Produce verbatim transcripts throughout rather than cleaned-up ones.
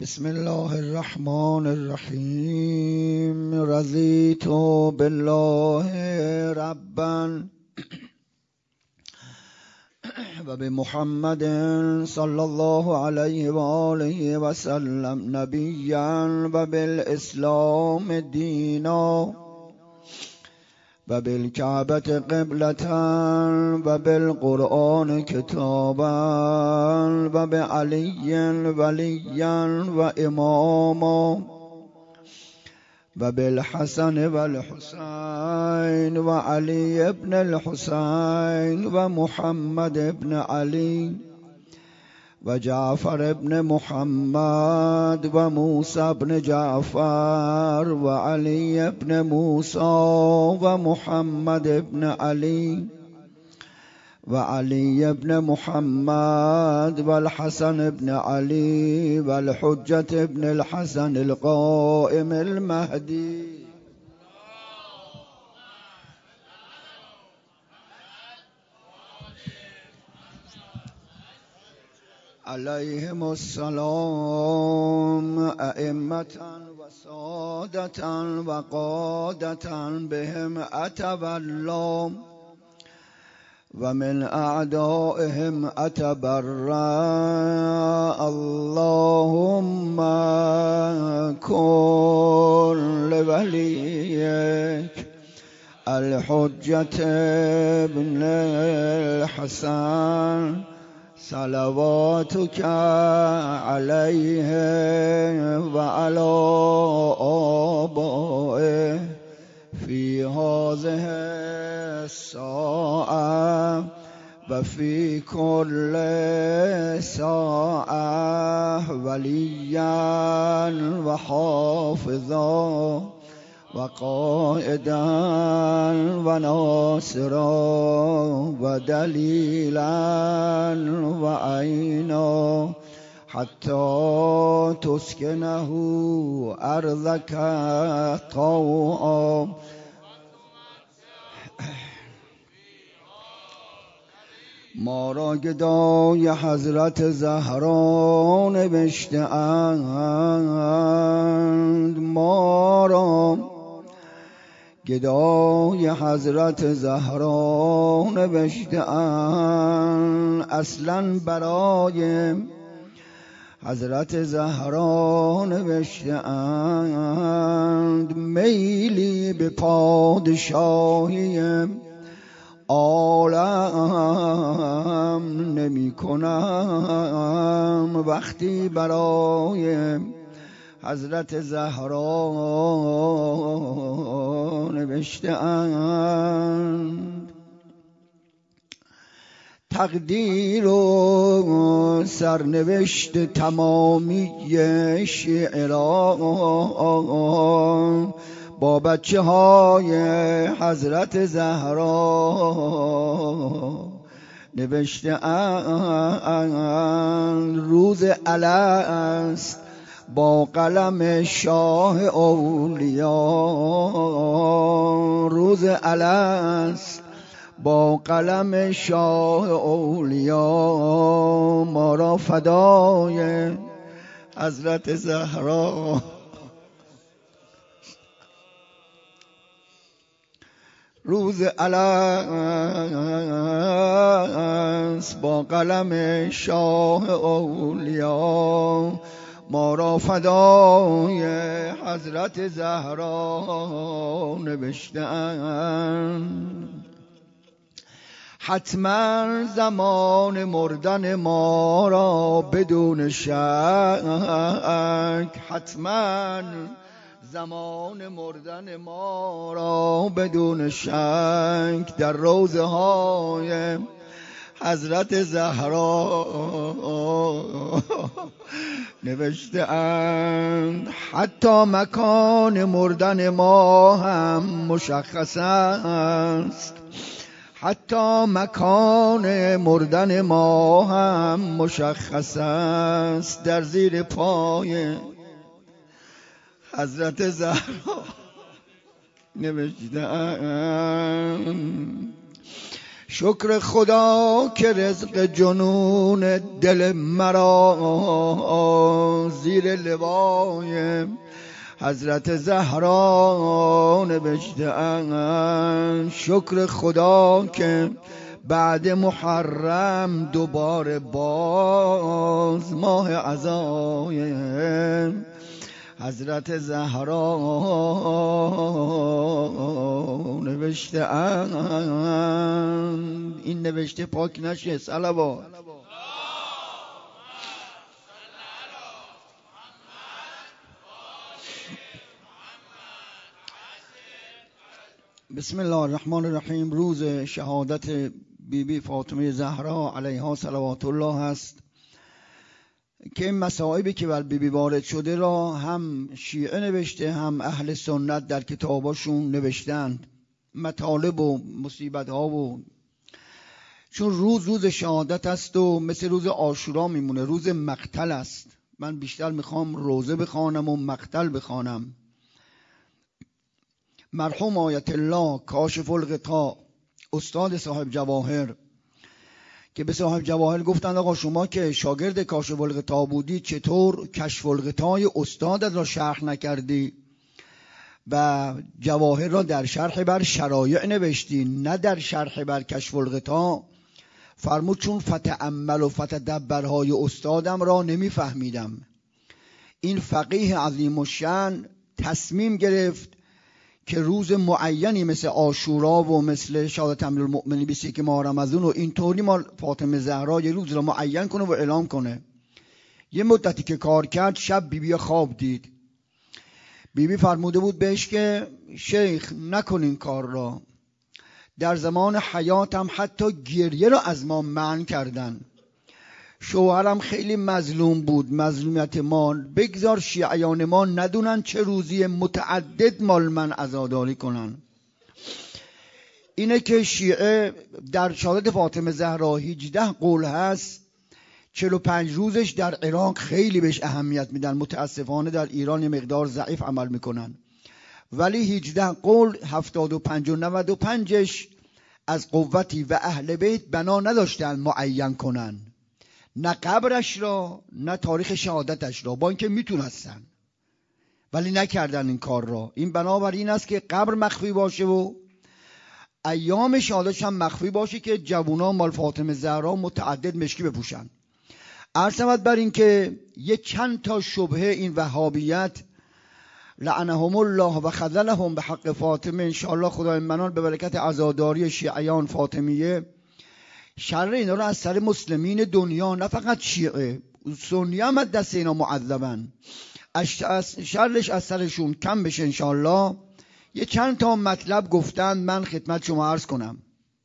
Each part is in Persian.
بسم الله الرحمن الرحیم. رضیت بالله ربا و بمحمد صلی الله علیه و آله و سلم نبیا و بالاسلام دینا و بالکعبة قبلة و بالقرآن کتابا و بعلی ولیا و اماما و بالحسن و الحسین و علی ابن الحسین و محمد ابن علی و جعفر ابن محمد و موسی ابن جعفر و علی ابن موسی و محمد ابن علی و علی ابن محمد و الحسن ابن علی و الحجة ابن الحسن القائم المهدی علیهم السلام ائمة و سادة و قادة بهم اتولى و من اعدائهم اتبرأ. اللهم كن لوليك الحجة ابن الحسن صلواتك عليه وعلى آبائه في هذه الساعة وفي كل ساعة وليا وحافظا وقائدا وناصرا ودليلا وعينا حتى تسكنه أرضك طوعا. ما را گدای حضرت زهرا نوشته اند، ما را گدای حضرت زهرا نوشته اند. اصلا برای حضرت زهرا نوشته اند میلی به پادشاهی عالم نمی کنم وقتی برای حضرت زهرا نوشته اند. تقدیر و سرنوشت تمامی شعران با بچه های حضرت زهرا نوشته اند. روز الست با قلم شاه اولیاء، روز الست با قلم شاه اولیاء ما را فدای حضرت زهرا. روز الست با قلم شاه اولیاء ما را فدای حضرت زهرا نوشته اند. حتما زمان مردن ما را بدون شک، حتما زمان مردن ما را بدون شک در روضه های حضرت زهرا نوشته اند. حتی مکان مردن ما هم مشخص است، حتی مکان مردن ما هم مشخص است. در زیر پای حضرت زهرا نوشته اند. شکر خدا که رزق جنون دل مرا زیر لوای حضرت زهرا نوشته‌اند. شکر خدا که بعد محرم دوباره باز ماه عزای حضرت زهرا نوشته‌اند. این نوشته پاک نشه. صلوات. بسم الله الرحمن الرحیم. روز شهادت بی بی فاطمه زهرا علیها صلوات الله هست که این مصائبی که بر بی بی وارد شده را هم شیعه نوشته هم اهل سنت در کتاباشون نوشتند. مطالب و مصیبت ها و چون روز روز شهادت است و مثل روز عاشورا میمونه، روز مقتل است. من بیشتر میخوام روزه بخوانم و مقتل بخوانم. مرحوم آیت الله کاشف الغطا استاد صاحب جواهر که به صاحب جواهر گفتند آقا شما که شاگرد کاشف الغطا بودی چطور کشف الغطای استادت را شرح نکردی و جواهر را در شرح بر شرایع نوشتی نه در شرح بر کشف الغطا؟ فرمود چون فتأمل و فتدبرهای استادم را نمیفهمیدم. این فقیه عظیم الشأن تصمیم گرفت که روز معینی مثل عاشورا و مثل شهادت امیرالمؤمنین بیست و یک ماه رمضان و اینطوری مال فاطمه زهرا یه روز را معین کنه و اعلام کنه. یه مدتی که کار کرد شب بیبی بی خواب دید. بیبی بی فرموده بود بهش که شیخ نکن این کار را. در زمان حیاتم حتی گریه را از ما منع کردن. شوهرم خیلی مظلوم بود. مظلومیت ما بگذار شیعیان ما ندونن چه روزی متعدد مال من عزاداری کنن. اینه که شیعه در شهادت فاطمه زهرا هجده قول هست. چهل و پنج روزش در عراق خیلی بهش اهمیت میدن. متاسفانه در ایران یه مقدار ضعیف عمل میکنن. ولی هجده قول هفتاد و پنج و نود و پنجش از قوتی و اهل بیت بنا نداشتن معین کنن، نه قبرش را نه تاریخ شهادتش را، با اینکه میتونستن ولی نکردن این کار را. این بنابراین این است که قبر مخفی باشه و ایام شهادتش هم مخفی باشه که جوونا مال فاطمه زهرا متعدد مشکی بپوشن. عرض شود بر این که یه چند تا شبهه این وهابیت لعنهم الله و خذلهم به حق فاطمه، انشاءالله خدای منان به برکت عزاداری شیعیان فاطمیه شر اینا رو از سر مسلمین دنیا، نه فقط شیعه، سنی هم دست اینا معذبن، شرش از سرشون کم بشه انشاءالله. یه چند تا مطلب گفتن من خدمت شما عرض کنم.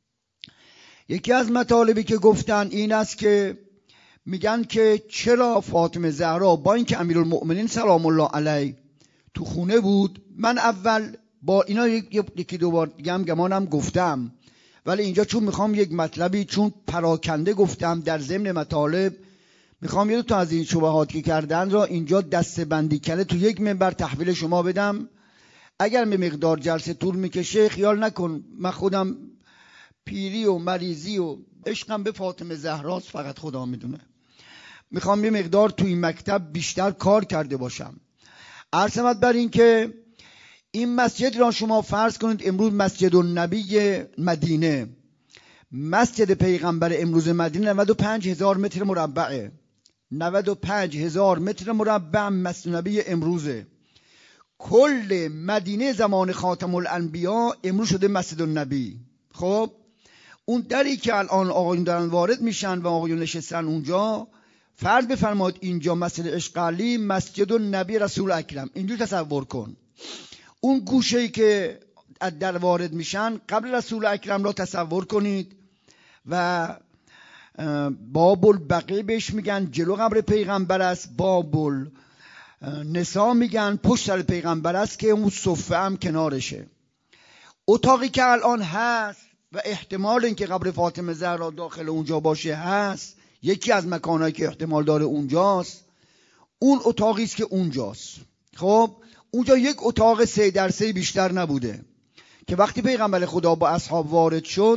یکی از مطالبی که گفتن این است که میگن که چرا فاطمه زهرا با اینکه امیرالمؤمنین سلام الله علیه تو خونه بود. من اول با اینا یکی دو بار دیگه هم گمانم گفتم، ولی اینجا چون میخوام یک مطلبی چون پراکنده گفتم در ضمن مطالب میخوام یه دو تا از این شبهات که کردن را اینجا دسته بندی کنه تو یک منبر تحویل شما بدم. اگر به مقدار جلسه طول میکشه خیال نکن، من خودم پیری و مریضی و عشقم به فاطمه زهراست فقط خدا میدونه. میخوام یه مقدار تو این مکتب بیشتر کار کرده باشم. عرض شود بر این که این مسجد را شما فرض کنید امروز مسجد النبی مدینه، مسجد پیغمبر امروز مدینه نود و پنج هزار متر مربعه. نود و پنج هزار متر مربع مسجد نبی امروزه. کل مدینه زمان خاتم الانبیا امروز شده مسجد النبی. خب اون دری که الان آقایون دارن وارد میشن و آقایون نشستن اونجا، فرض بفرمایید اینجا مسجد اشقالی مسجد النبی رسول اکرم، اینجور تصور کن. اون گوشه‌ای که از در وارد میشن قبل رسول اکرم را تصور کنید و باب البقیع بهش میگن، جلو قبر پیغمبر است. باب النساء میگن پشت سر پیغمبر است که اون صفه هم کنارشه. اتاقی که الان هست و احتمال اینکه قبر فاطمه زهرا داخل اونجا باشه هست، یکی از مکانایی که احتمال داره اونجاست. اون اتاقی است که اونجاست. خب اونجا یک اتاق سه در سه بیشتر نبوده که وقتی پیغمبر خدا با اصحاب وارد شد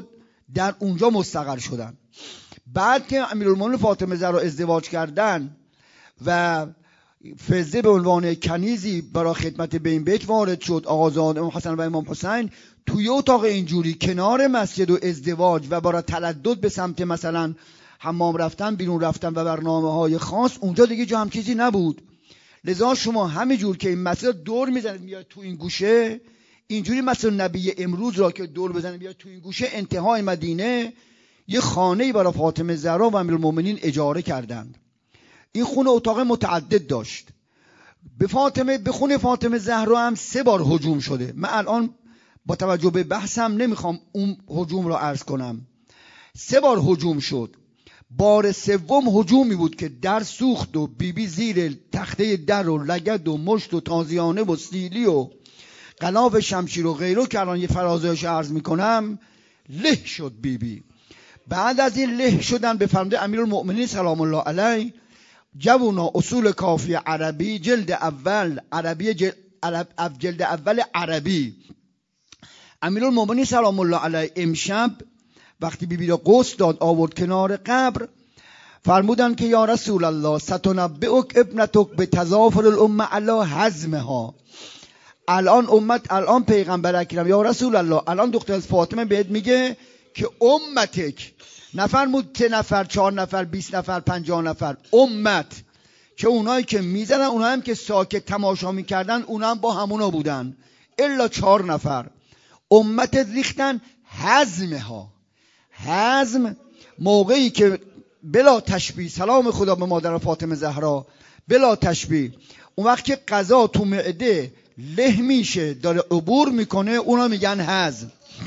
در اونجا مستقر شدن. بعد که امیرالمومنین فاطمه زهرا ازدواج کردن و فضه به عنوان کنیزی برای خدمت به این بیت وارد شد، آقازاده امام حسن و امام حسین توی اتاق اینجوری کنار مسجد و ازدواج و برای تلدد به سمت مثلا حمام رفتن، بیرون رفتن و برنامه های خاص، اونجا دیگه جا هم چیزی نبود. لذا شما همینجور که این مسجد دور میزنید میاد تو این گوشه، اینجوری مثلا نبی امروز را که دور بزنید میاد تو این گوشه، انتهای مدینه یه خانه‌ای برای فاطمه زهرا و امیرالمومنین اجاره کردند. این خونه اتاق متعدد داشت. به فاطمه به خونه فاطمه زهرا هم سه بار هجوم شده. من الان با توجه به بحثم نمیخوام اون هجوم را عرض کنم. سه بار هجوم شد. بار سوم هجومی بود که در سوخت و بیبی بی زیر تخته در و لگد و مشت و تازیانه و سیلی و غلاف شمشیر و غیره که الان یه فرازه‌اش عرض میکنم، له شد بیبی بی. بعد از این له شدن به فرموده امیرالمؤمنین سلام الله علیه، جوونا اصول کافی عربی جلد اول عربی جلد, جلد اول عربی، امیرالمؤمنین سلام الله علیه امشب وقتی بیبی را غسل داد آورد کنار قبر، فرمودن که یا رسول الله ستنبئک ابنتک به تظافر الامه علی هضمها. الان امت الان پیغمبر اکرم یا رسول الله الان دختر از فاطمه بهت میگه که امتک، نفرمود سه نفر چهار نفر بیست نفر پنجاه نفر، امت که اونایی که میزدن اونایی هم که ساکت تماشا میکردن اونا هم با همونا بودن الا چهار نفر، امت ریختن هضمها. هضم موقعی که بلا تشبیه، سلام خدا به مادر فاطمه زهرا، بلا تشبیه، اون وقت که غذا تو معده له میشه داره عبور میکنه اونا میگن هضم.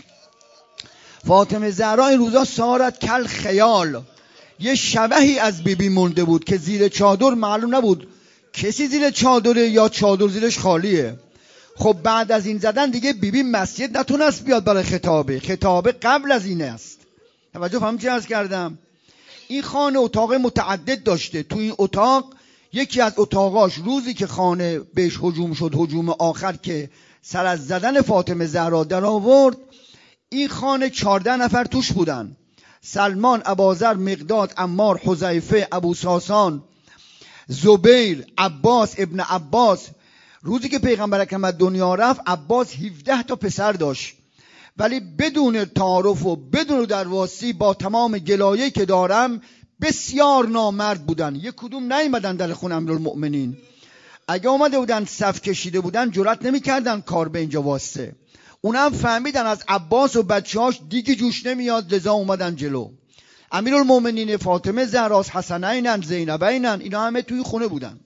فاطمه زهرا این روزا سارت کل خیال، یه شبهی از بیبی مونده بود که زیر چادر معلوم نبود کسی زیر چادره یا چادر زیرش خالیه. خب بعد از این زدن دیگه بیبی مسجد نتونست بیاد برای خطابه، خطابه قبل از این است. توجه فهمی چی عرض کردم؟ این خانه اتاق متعدد داشته. تو این اتاق یکی از اتاقاش روزی که خانه بهش هجوم شد، هجوم آخر که سر از زدن فاطمه زهرا در آورد، این خانه چهارده نفر توش بودن: سلمان، ابوذر، مقداد، عمار، حذیفه، ابو ساسان، زبیر، عباس ابن عباس. روزی که پیغمبر اکرم دنیا رفت عباس هفده تا پسر داشت، ولی بدون تعارف و بدون درواسی با تمام گلایه‌ای که دارم بسیار نامرد بودن. یک کدوم نیومدن در خونه امیرالمؤمنین. اگه اومده بودن صف کشیده بودن جرأت نمی‌کردن کار به اینجا واسه. اونم فهمیدن از عباس و بچه‌هاش دیگه جوش نمیاد، لذا اومدن جلو. امیرالمؤمنین فاطمه زهرا، حسنینن، زینبینن، اینا همه توی خونه بودن.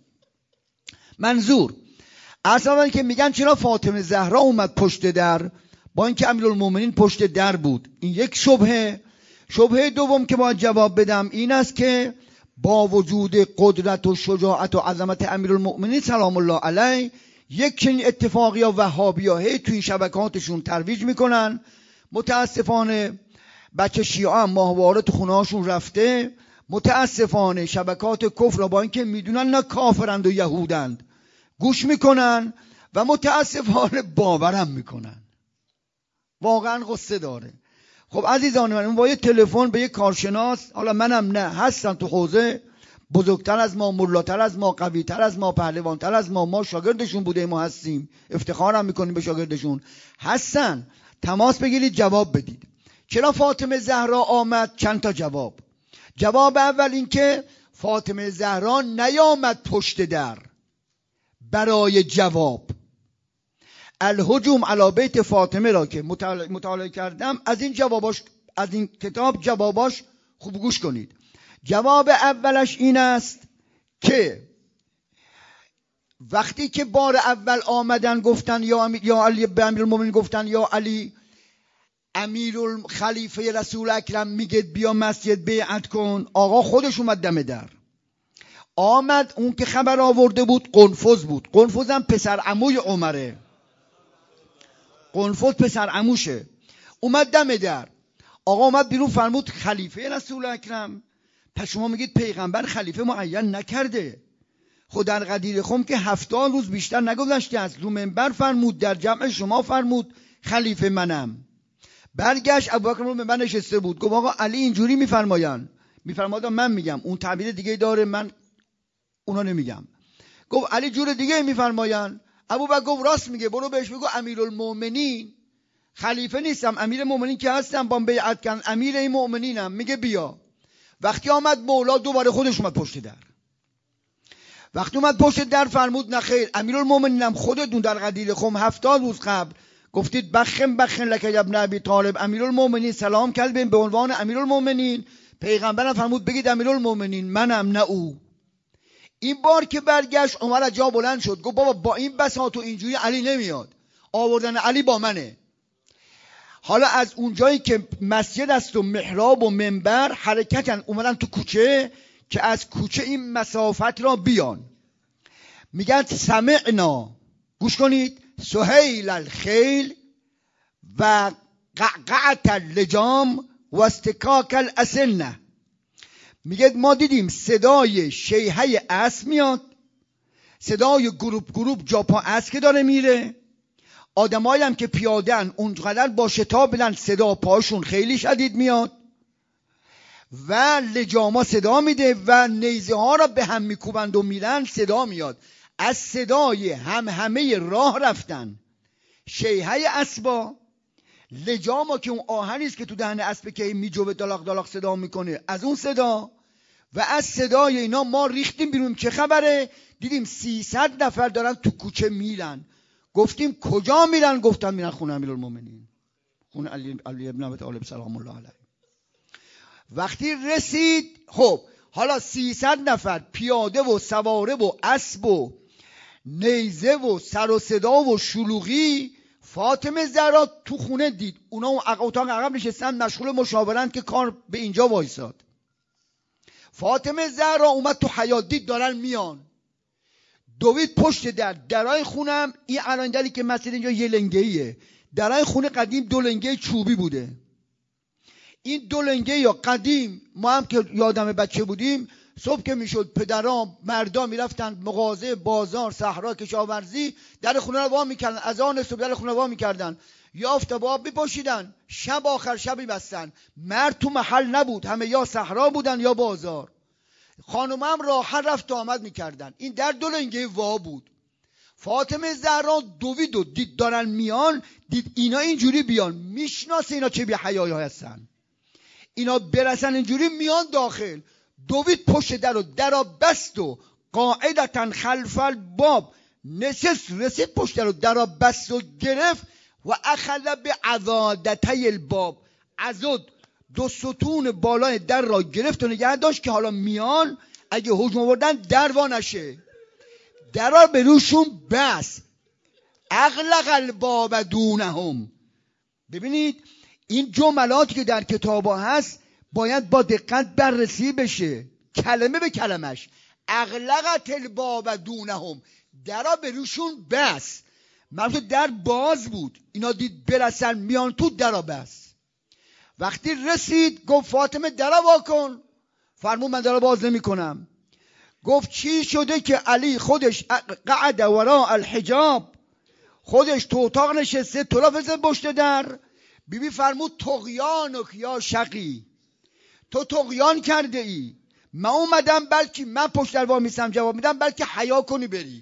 منظور اصلا که میگن چرا فاطمه زهرا اومد پشت در با اینکه امیرالمؤمنین پشت در بود؟ این یک شبهه. شبهه دوم که باید جواب بدم این است که با وجود قدرت و شجاعت و عظمت امیرالمؤمنین سلام الله علیه، یک چنین اتفاقی یا وهابی‌ها هی توی شبکاتشون ترویج میکنن. متاسفانه بچه شیعه هم ماهواره تو خونه‌هاشون رفته. متاسفانه شبکات کفر را با اینکه میدونن نه کافرند و یهودند گوش میکنن و متاسفانه باورم میکنن. واقعا غصه داره. خب عزیزان من، اون با یه تلفن به یه کارشناس، حالا منم نه، هستن تو حوزه، بزرگتر از ما، ملاتر از ما، قویتر از ما، پهلوانتر از ما، ما شاگردشون بوده ما هستیم، افتخارم میکنیم به شاگردشون هستن. تماس بگیرید جواب بدید. چرا فاطمه زهرا آمد؟ چند تا جواب. جواب اول این که فاطمه زهرا نیامد پشت در برای جواب. الهجوم علی بیت فاطمه را که مطالعه, مطالعه کردم، از این جواباش، از این کتاب جواباش خوب گوش کنید. جواب اولش این است که وقتی که بار اول آمدن گفتن یا امیر یا علی، به امیرالمومنین گفتن یا علی، امیرالخلیفه رسول اکرم میگه بیا مسجد بیعت کن، آقا خودش اومد دم در. آمد اون که خبر آورده بود قنفذ بود. قنفذ هم پسر عموی عمره. قنفذ پسر عموشه. اومد دم در. آقا اومد بیرون فرمود خلیفه رسول اکرم. پس شما میگید پیغمبر خلیفه معین نکرده. خود در قدیر خم که هفتاد روز بیشتر نگذشته است، رو منبر فرمود، در جمع شما فرمود خلیفه منم. برگشت ابوبکر رو به من نشسته بود، گفت آقا علی اینجوری میفرمایند. میفرمایند من میگم، اون تعبیر دیگه داره من اونا نمیگم. گفت علی جور دیگه میفرمایند. ابوبکر گفت راست میگه، برو بهش بگو امیرالمومنین، خلیفه نیستم، امیر مومنین که هستم با بیعت کردن، امیر این مومنینم. میگه بیا. وقتی آمد مولا دوباره خودش اومد پشت در. وقتی اومد پشت در فرمود نه خیر، امیرالمومنینم خودتون در قدیر خم هفتاد روز قبل گفتید بخن بخن لک ابن ابی طالب، امیرالمومنین سلام کردیم به عنوان امیرالمومنین. پیغمبرم فرمود بگید امیرالمومنین منم نه او. این بار که برگشت عمر از جا بلند شد، گفت بابا با این بساط و اینجوری علی نمیاد، آوردن علی با منه. حالا از اونجایی که مسجد است و محراب و منبر حرکتن اومدن تو کوچه که از کوچه این مسافت را بیان. میگن سمعنا، گوش کنید، سهیل الخیل و قعقعت اللجام و استکاک الاسنه. میگه ما دیدیم صدای شیهه اسب میاد، صدای گروپ گروپ جاپا اسب که داره میره، آدمایی هم که پیاده‌ان اونقدر با شتاب بلند صدا پاشون خیلی شدید میاد و لجاما صدا میده و نیزه ها را به هم میکوبند و میرن صدا میاد. از صدای هم همه راه رفتن شیهه اسبا، لجاما که اون آهنیست که تو دهن اسب که میجوه دلاق دلاق صدا میکنه، از اون صدا و از صدای اینا ما ریختیم بیرون. چه خبره؟ دیدیم سیصد نفر دارن تو کوچه میرن. گفتیم کجا میرن؟ گفتن میرن خونه امیرالمومنین، خونه علی, علی ابن ابی طالب سلام الله علیه. وقتی رسید، خب حالا سیصد نفر پیاده و سواره و اسب و نیزه و سر و صدا و شلوغی، فاطمه زهرا تو خونه دید. اونا اون اتاق عقب نشستن مشغول مشاورند که کار به اینجا وایساد. فاطمه زهرا اومد تو حیاط، دید دارن میان، دوید پشت در. درای خونم این الان دلی که مسجد اینجا یه لنگه‌ایه، درای خونه قدیم دو لنگه چوبی بوده. این دو لنگه یا قدیم ما هم که یادم بچه بودیم صبح که میشد پدرام مردا میرفتن مغازه بازار صحرا کشاورزی، در خونه رو وا میکردن، از آن صبح در خونه وا میکردن، یافت با آب میپاشیدن، شب آخر شب میبستن. مرد تو محل نبود، همه یا صحرا بودن یا بازار. خانم هم راحت رفت و آمد میکردن. این در دو لنگه وا بود. فاطمه زهرا دوید و دید دارن میان، دید اینا اینجوری بیان، میشناسه اینا چه بی حیایی هستن، اینا برسن اینجوری میان داخل. دوید پشت در و درا بست و قاعدتا خلف الباب نشست، رسید پشت در و درا بست و گرفت و اخذ به عضادتی الباب، عضد دو ستون بالای در را گرفت و نگه داشت که حالا میان اگه هجوم آوردن در وا نشه. درا به روشون بس، اغلق الباب دونهم. ببینید این جملاتی که در کتابا هست باید با دقت بررسی بشه، کلمه به کلمش. اغلقت الباب دونهم، درا به روشون بس، منظور در باز بود، اینا دید برسن میان تو، درا بس. وقتی رسید گفت فاطمه درا وا کن. فرمود من درا باز نمی کنم. گفت چی شده که علی خودش قعد وراء الحجاب، خودش تو اتاق نشسته، تو را فزد پشت در. بی بی فرمود طغیانک یا شقی، تو طغیان کرده ای. من اومدم بلکه من پشت در وا میسم جواب میدم، بلکه حیا کنی بری.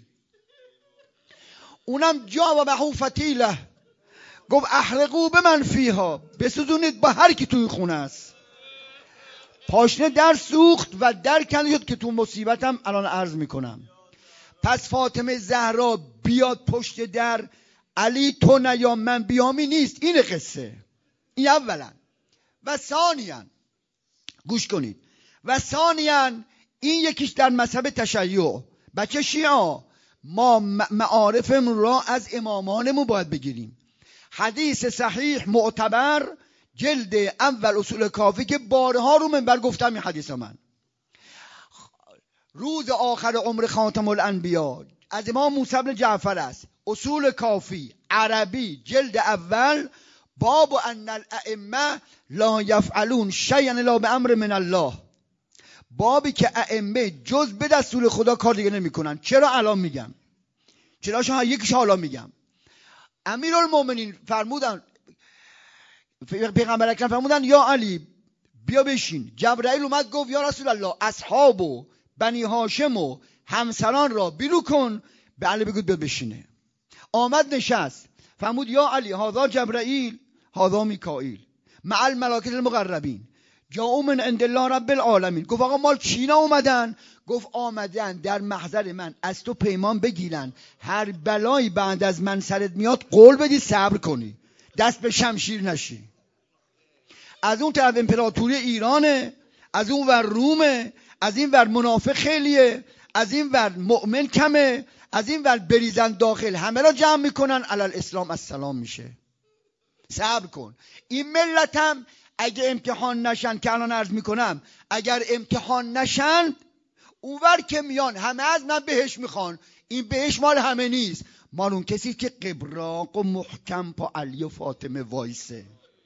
اونم جواب بهو فتیله، گفت احرقو به من فیها، بسوزونید با هر کی توی خونه است. پاشنه در سوخت و در کنده شد که تو مصیبتم الان عرض میکنم. پس فاطمه زهرا بیاد پشت در، علی تو نیا من بیامی نیست. این قصه این اولا. و ثانیاً گوش کنید، و ثانیاً این یکیش در مذهب تشیع. بچه شیعه ما معارفمون را از امامانمون باید بگیریم. حدیث صحیح معتبر جلد اول اصول کافی که بارها رو منبر گفتم، این حدیث من روز آخر عمر خاتم الانبیا از امام موسی بن جعفر است. اصول کافی عربی جلد اول، باب ان الائمه لا یفعلون شیئا الا بامر من الله. بابی که ائمه جز به دستور خدا کار دیگه نمیکنن. چرا الان میگم؟ چرا شما یکیش حالا میگم. امیرالمومنین فرمودن پیغمبر اکرم فرمودن یا علی بیا بشین. جبرائیل اومد گفت یا رسول الله اصحاب و بنی هاشم و همسران را بیرون کن، به علی بگو بیاد بشینه. آمد نشست. فرمود یا علی هذا جبرائیل هذا میکائیل مع الملائکه المقربین جاءوا من عند الله رب العالمین. گفت آقا مال چینا اومدن؟ گفت آمدن در محضر من از تو پیمان بگیرن هر بلایی بعد از من سرت میاد قول بدی صبر کنی، دست به شمشیر نشی. از اون طرف امپراتوری ایرانه، از اون ور رومه، از این ور منافق خیلیه، از این ور مؤمن کمه، از این ور بریزن داخل همه را جمع میکنن علل اسلام السلام میشه. صبر کن. این ملتم اگه امتحان نشن که الان عرض میکنم، اگر امتحان نشن اونور که میان همه از من بهش میخوان، این بهش مال همه نیست، مال اون کسی که قبراق و محکم پا علی و فاطمه وایسه،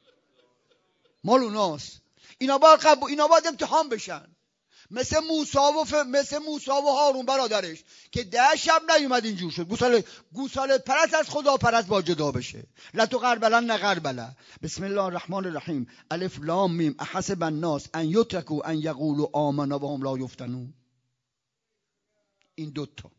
مال اوناست. اینا باید قبول، اینا باید امتحان بشن. مثل موسی و ف... مثل موسی و هارون برادرش که ده شب نیومد اینجور شد. گوساله گوساله پرست از خدا پرست با جدا بشه. لا تو غربلا نه غربلا. بسم الله الرحمن الرحیم. الف لام میم. احسب الناس ان یترکوا ان یقولوا آمنا وهم لا یفتنون. این دوتا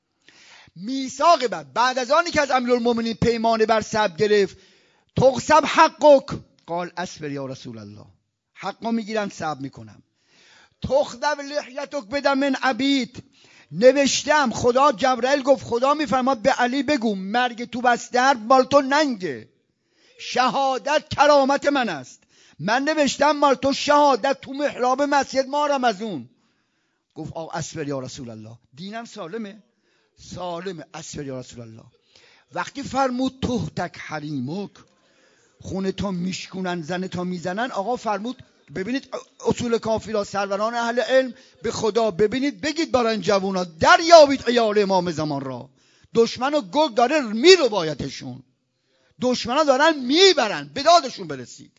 میثاق بعد بعد از آنی که از امیرالمومنین پیمان بر سب گرفت، تقسم حقک قال اصبر یا رسول الله، حقا میگیرن صبر میکنم. تخذب لحیتک بدم من عبید، نوشتم خدا، جبرائیل گفت خدا میفرماد به علی بگو مرگ تو بستر مال تو ننگه، شهادت کرامت من است. من نوشتم مال تو شهادت تو محراب مسجد ما رمضون. گفت آه اصبر یا رسول الله، دینم سالمه سالمه، اصبر یا رسول الله. وقتی فرمود تهتک حریمک، خونه تا میشکنن زن تا میزنن، آقا فرمود ببینید اصول کافی را سروران اهل علم به خدا ببینید بگید برای این جوونا دریابید عیال امام زمان را. دشمن و گرگ داره میرو بایدشون، دشمنا دارن میبرن، به دادشون برسید.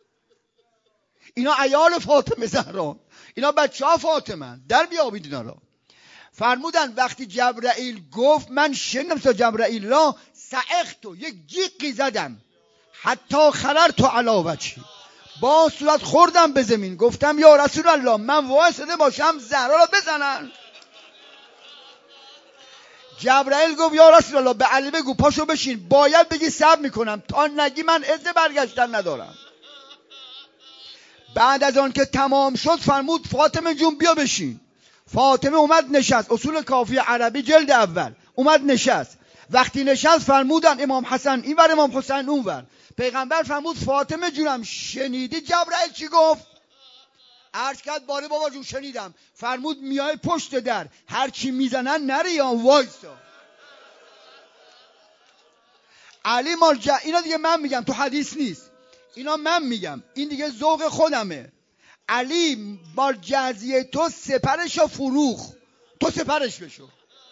اینا عیال فاطمه زهرا، اینا بچه ها فاطمه، در بیابید اینا را. فرمودن وقتی جبرائیل گفت من شنیدم تا جبرائیل را سعختو، یک جیقی زدم، حتی خررتو علی وجهی، با صورت خوردم به زمین، گفتم یا رسول الله من وایساده باشم زهرا را بزنن. جبرائیل گفت یا رسول الله به علی بگو پاشو بشین، باید بگی صبر میکنم، تا نگی من اذن برگشتن ندارم. بعد از آن که تمام شد فرمود فاطمه جون بیا بشین. فاطمه اومد نشست، اصول کافی عربی جلد اول، اومد نشست. وقتی نشست فرمودن امام حسن این ور امام حسین اون ور. پیغمبر فرمود فاطمه جونم شنیدی جبرائیل چی گفت؟ عرض کرد باره بابا جون شنیدم. فرمود میای پشت در هر چی میزنن نری یا وایسا. علی مال ج... اینا دیگه من میگم تو حدیث نیست، اینا من میگم، این دیگه ذوق خودمه. علی مال جزیه تو سپرشو فروخ، تو سپرش بشو.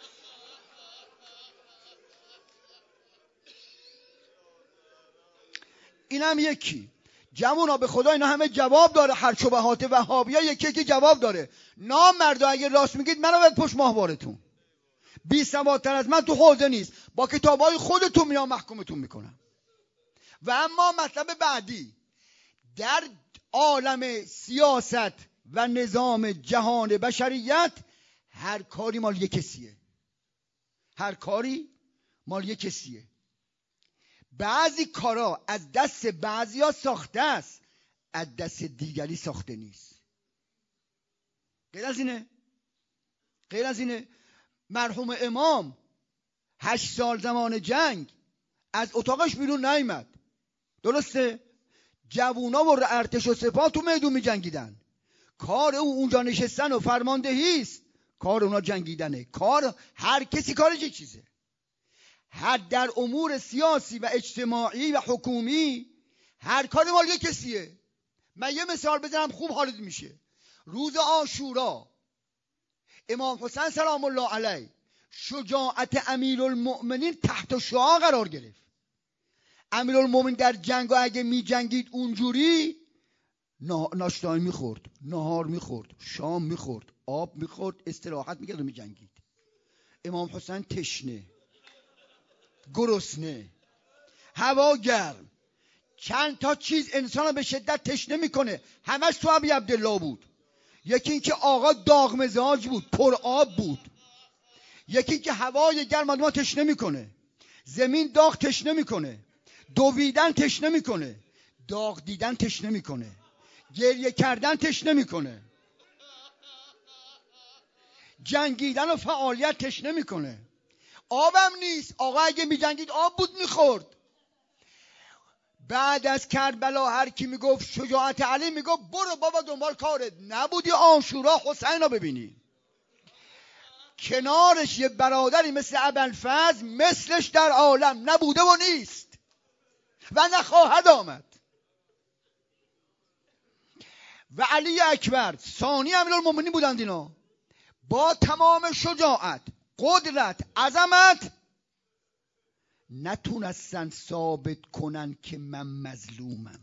اینم یکی. جمونا به خدا اینا همه جواب داره، هر شبهات وهابیا یکی یکی جواب داره. نام مردا اگه راست میگید منو بد پشت ماهوارتون، بی سوادتر از من تو حوزه نیست، با کتابای خودتون میام محکومتون میکنم. و اما مطلب بعدی، در عالم سیاست و نظام جهان بشریت هر کاری مال یک کسیه، هر کاری مال یک کسیه. بعضی کارا از دست بعضیا ساخته است، از دست دیگری ساخته نیست. غیر از اینه، غیر از اینه مرحوم امام هشت سال زمان جنگ از اتاقش بیرون نیامد، درسته؟ جوونا و ارتش و سپاه تو میدون می جنگیدن، کار او اونجا نشستن و فرماندهی است، کار اونا جنگیدنه. کار هر کسی کارش یک چیزه. هر در امور سیاسی و اجتماعی و حکومی هر کاری مال یک کسیه. من یه مثال بزنم خوب حالت میشه. روز عاشورا امام حسین سلام الله علیه شجاعت امیرالمؤمنین تحت شعاع قرار گرفت. امیرالمؤمنین در جنگ و اگه می جنگید اونجوری ناشتایی میخورد، نهار میخورد، شام میخورد، آب میخورد، استراحت میکرد و می جنگید. امام حسین تشنه، گرسنه، هوا گرم، چند تا چیز انسان رو به شدت تشنه میکنه، همش تو ابی عبدالله بود. یکی این که آقا داغ مزاج بود، پر آب بود. یکی این که هوای گرم آدمو تشنه میکنه، زمین داغ تشنه میکنه، دویدن تشنه میکنه، داغ دیدن تشنه میکنه، گریه کردن تشنه میکنه، جنگیدن و فعالیت تشنه میکنه. آبم نیست. آقا اگه میجنگید آب بود میخورد. بعد از کربلا هر کی میگفت شجاعت علی، میگفت برو بابا دنبال کارت، نبودی عاشورا حسین رو ببینی. کنارش یه برادری مثل ابوالفضل مثلش در عالم نبوده و نیست و نخواهد آمد. و علی اکبر ثانی امیرالمومنین بودند. اینا با تمام شجاعت، قدرت، عظمت نتونستن ثابت کنن که من مظلومم.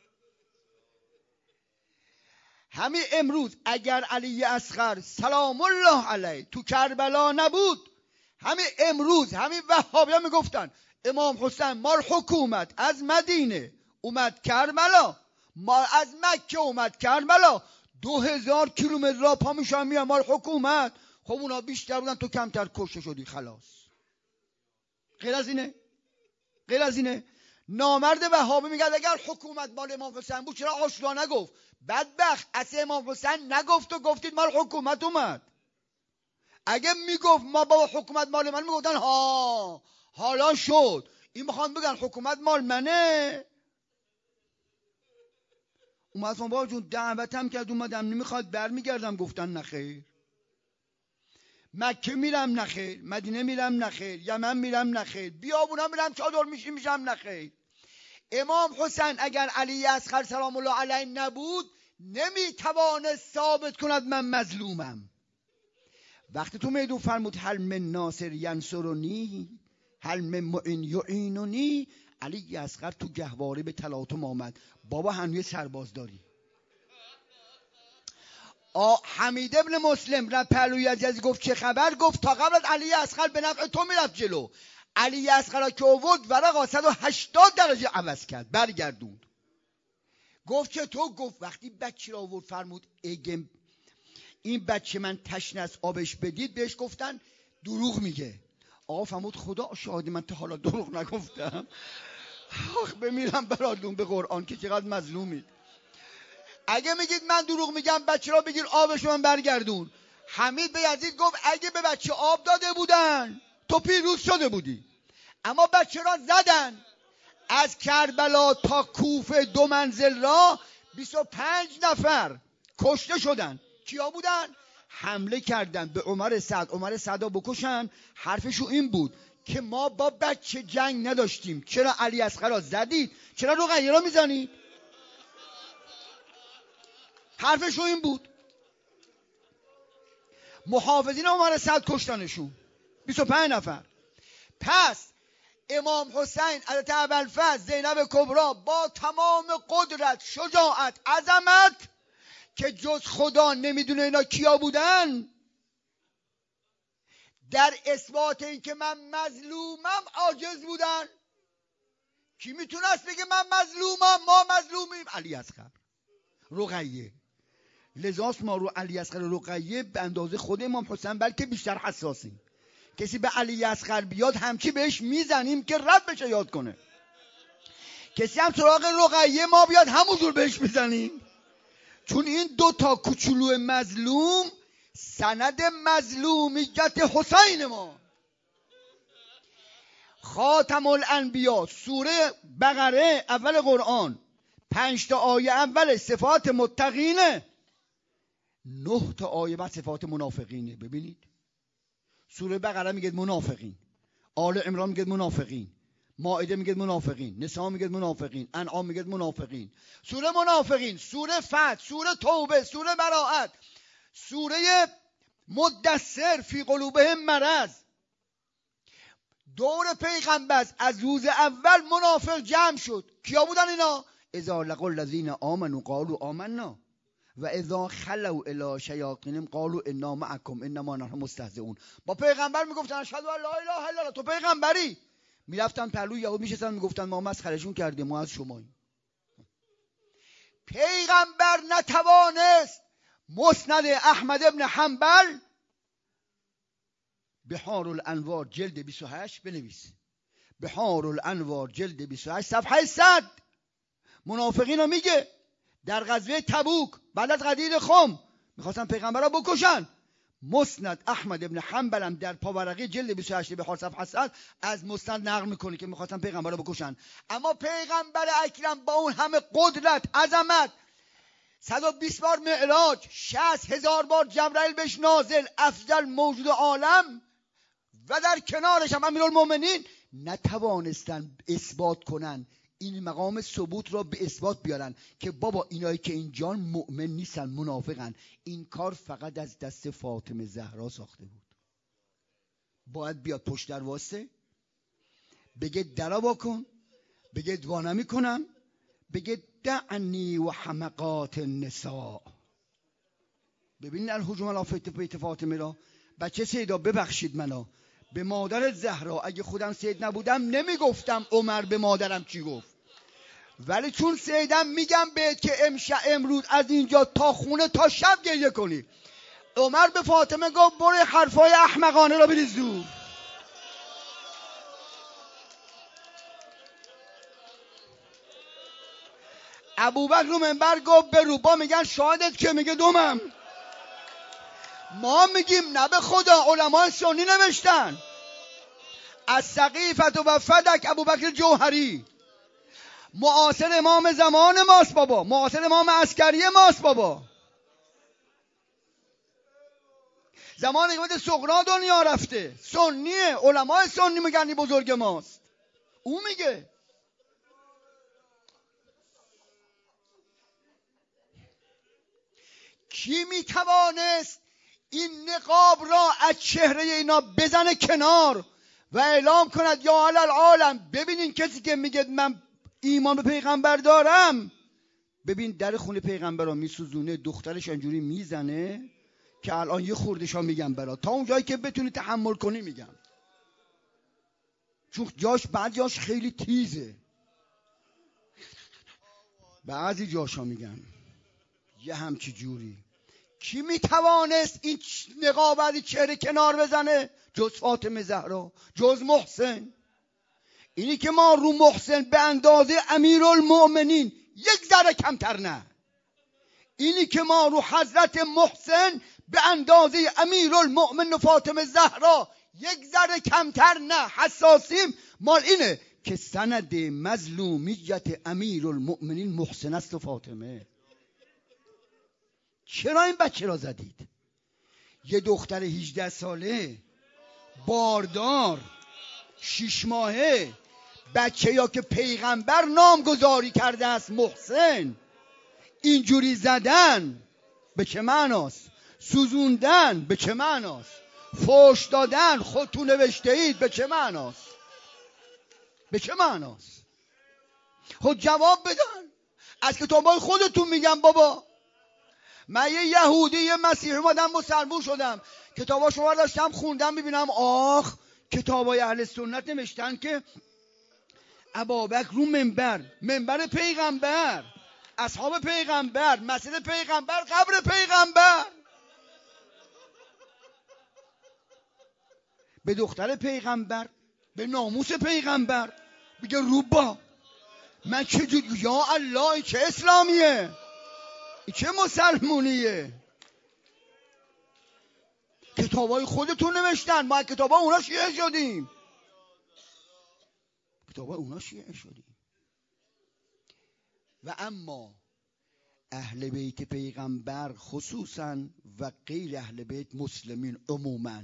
همین امروز اگر علی اصغر سلام الله علیه تو کربلا نبود، همین امروز همین وهابیان میگفتن امام حسین مال حکومت از مدینه اومد کربلا، مال از مکه اومد کربلا، دو هزار کیلومتر را پا میشن میان مال حکومت. خب اونا بیشتر بودن، تو کمتر کشته شدی، خلاص. غیر از اینه؟ غیر از اینه؟ نامرد وهابی میگه اگر حکومت مال امام حسین بود چرا عاشورا نگفت؟ بدبخت، اصلا امام حسین نگفت و گفتید مال حکومت اومد. اگه میگفت ما بابا حکومت مال من، میگفتن ها حالا شد. این میخوان بگن حکومت مال منه. اومدم بابا جون دعوتم کرد اومدم، نمیخواد برمیگردم. گفتن نخیر. مکه میرم نخیر، مدینه میرم نخیر، یمن میرم نخیر، بیابونا میرم چادر میشیم میشم نخیر. امام حسین اگر علی اصغر سلام الله علیه نبود نمیتوانست ثابت کند من مظلومم. وقتی تو میدون فرمود هل من ناصر ینصرنی هل من معین یعیننی، علی اصغر تو گهواره به تلاطم آمد. بابا هنوز سرباز داری. حمید ابن مسلم رد پهلوی عزیز گفت چه خبر؟ گفت تا قبل از علی اصغر به نفع تو میرفت جلو. علی اصغر که آورد ورقا صد و هشتاد درجه عوض کرد، برگردوند. گفت که تو گفت وقتی بچه را آورد فرمود اگه این بچه من تشنه است آبش بدید، بهش گفتن دروغ میگه. آقا فرمود خدا شاهدی من تا حالا دروغ نگفتم. آخ بمیرم براتون به قرآن که چقدر مظلومید. اگه میگید من دروغ میگم بچه را بگیر آبش من برگردون. حمید به یزید گفت اگه به بچه آب داده بودن تو پیروز شده بودی، اما بچه را زدن. از کربلا تا کوفه دو منزل را بیست و پنج نفر کشته شدن. کیا بودن؟ حمله کردن به عمر سعد، عمر سعد رو بکشن. حرفشو این بود که ما با بچه جنگ نداشتیم، چرا علی اصغر را زدید؟ چرا رقیه را میزنید؟ حرفشو این بود. محافظین عمر سعد کشتنشون بیست و پنج نفر. پس امام حسین حضرت ابوالفضل زینب کبرا با تمام قدرت، شجاعت، عظمت که جز خدا نمیدونه اینا کیا بودن، در اثبات این که من مظلومم عاجز بودن. کی میتونست بگه من مظلومم؟ ما مظلومیم؟ علی اصغر، رقیه. لذاست ما رو علی اصغر رقیه به اندازه خود امام حسین بلکه بیشتر حساسیم. کسی به علی اصغر بیاد همچی بهش میزنیم که رد بشه یاد کنه. کسی هم سراغ رقیه ما بیاد همونجور بهش میزنیم. چون این دو تا کوچولو مظلوم سند مظلومیت حسین ما. خاتم الانبیا سوره بقره اول قرآن پنج تا آیه اول صفات متقینه، نه تا آیه بعد صفات منافقینه. ببینید سوره بقره میگه منافقین، آل عمران میگه منافقین، مائده میگه منافقین، نساء میگه منافقین، انعام میگه منافقین. سوره منافقین، سوره فتح، سوره توبه، سوره براءت، سوره مدثر فی قلوبهم مرض. دور پیغمبر از روز اول منافق جمع شد. کیا بودن اینا؟ اذا لقوا الذین آمنوا قالوا آمنا و اذا خلوا الی شیاطینهم قالوا انا معکم انما نحن مستهزئون. با پیغمبر میگفتن اشهد ان لا اله الا الله، تو پیغمبری. میرفتن پهلوی یهود میشستن میگفتن ما مسخرهشون کردیم، ما از شماییم. پیغمبر نتوانست مسند احمد ابن حنبل بحار الانوار جلد بیست و هشت بنویس. بحار الانوار جلد بیست و هشت صفحه صد. منافقین رو میگه در غزوه تبوک بعد از غدیر خم میخواستن پیغمبر رو بکشن. مسند احمد ابن حنبل هم در پاورقی جلد بیست و هشت بحار صفحه صد از مسند نقل میکنه که میخواستن پیغمبر رو بکشن. اما پیغمبر اکرم با اون همه قدرت، عظمت، صد و بیست بار معراج، شصت هزار بار جبرائیل بهش نازل، افضل موجود عالم، و در کنارش هم امیرالمومنین، نتوانستن اثبات کنن، این مقام ثبوت را به اثبات بیارن که بابا اینایی که اینجا مؤمن نیستن، منافقن. این کار فقط از دست فاطمه زهرا ساخته بود. باید بیاد پشت در واسه بگه درا واکن، بگه دعا نمی کنم، بگه دعنی و حمقات النساء. ببینید الهجوم علی بیت فاطمه را. بچه سیدا ببخشید منو، به مادر زهرا اگه خودم سید نبودم نمیگفتم عمر به مادرم چی گفت، ولی چون سیدم میگم بهت که امشب امروز از اینجا تا خونه تا شب گریه کنی. عمر به فاطمه گفت برو حرفای احمقانه را بریز دور. ابوبکر رو منبر گفت به روبا میگن شاهدت که میگه دومم. ما میگیم نه به خدا، علمای سنی نوشتن از سقیفت و فدک ابوبکر جوهری، معاصر امام زمان ماست بابا، معاصر امام عسکری ماست بابا. زمانی که سغرا دنیا رفته، سنیه، علمای سنی میگن این بزرگ ماست. او میگه کی میتوانست این نقاب را از چهره اینا بزنه کنار و اعلام کند یا العالم ببینین کسی که میگه من ایمان به پیغمبر دارم، ببین در خونه پیغمبر رو میسوزونه، دخترش اینجوری میزنه که الان یه خوردشا میگم برا، تا اون جایی که بتونی تحمل کنی میگم، چون جاش بعد جاش خیلی تیزه، بعضی جاشا میگم یه همچی جوری. کی میتوانست این نقاب از چهره کنار بزنه جز فاطمه زهرا، جز محسن؟ اینی که ما رو محسن به اندازه امیرالمؤمنین یک ذره کمتر نه، اینی که ما رو حضرت محسن به اندازه امیرالمؤمنین و فاطمه زهرا یک ذره کمتر نه حساسیم، مال اینه که سند مظلومیت امیرالمؤمنین محسن است و فاطمه. چرا این بچه را زدید؟ یه دختر هجده ساله باردار شش ماهه، بچه یا که پیغمبر نامگذاری کرده است محسن، اینجوری زدن به چه معناست؟ سوزوندن به چه معناست؟ فوش دادن خودتون نوشته اید به چه معناست؟ به چه معناست؟ خود جواب بدن. از کتابای خودتون میگم بابا. من یه یهودی یه مسیحی اومدم مسلمون شدم، کتابا شما داشتم خوندم میبینم آخ کتابای اهل سنت نوشتن که ابابکر رو منبر، منبر پیغمبر، اصحاب پیغمبر، مسجد پیغمبر، قبر پیغمبر، به دختر پیغمبر، به ناموس پیغمبر میگه روبا. من چه جور یا الله این چه اسلامیه، این چه مسلمونیه؟ کتابای خودتون نوشتن، ما کتابا اونا شیعه شدیم، کتابا اونا شیعه شدیم. و اما اهل بیت پیغمبر خصوصا و غیر اهل بیت مسلمین عموما،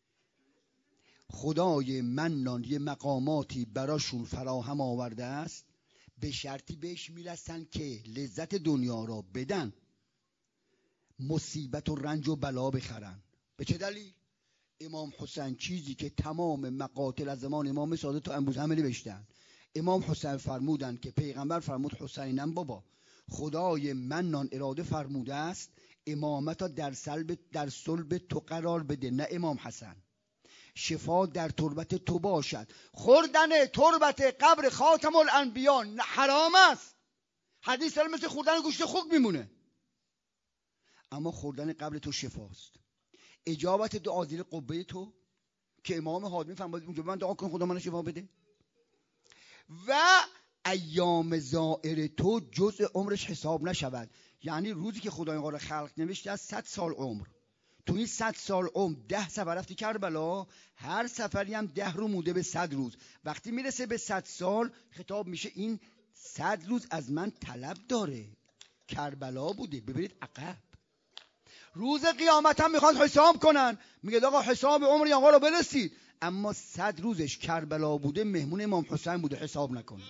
خدای منان یه مقاماتی براشون فراهم آورده است، به شرطی بهش میرسن که لذت دنیا را بدن، مصیبت و رنج و بلا بخرن. به چه دلیل؟ امام حسین چیزی که تمام مقاتل از زمان امام صادق تا امروز همه نوشتن، امام حسین فرمودن که پیغمبر فرمود حسینم بابا خدای منان اراده فرموده است امامت در صلب در صلب تو قرار بده، نه امام حسن، شفا در تربت تو باشد. خوردن تربت قبر خاتم الانبیا حرام است، حدیث داره مثل خوردن گوشت خوک میمونه. اما خوردن قبل تو شفاست. اجابت دعا زیر قبه تو که امام حادمی فرمود اونجا من دعا کن خدا منو شفا بده. و ایام زائر تو جزء عمرش حساب نشود. یعنی روزی که خدای قادر خلق نوشته از صد سال عمر، تو این صد سال عمر ده سفر رفتی کربلا، هر سفری هم ده رو مونده به صد روز. وقتی میرسه به صد سال خطاب میشه این صد روز از من طلب داره. کربلا بوده، ببینید عقب. روز قیامت هم میخواد حساب کنن، میگه آقا حساب عمر آقا رو برسید، اما صد روزش کربلا بوده، مهمون امام حسین بوده، حساب نکنید.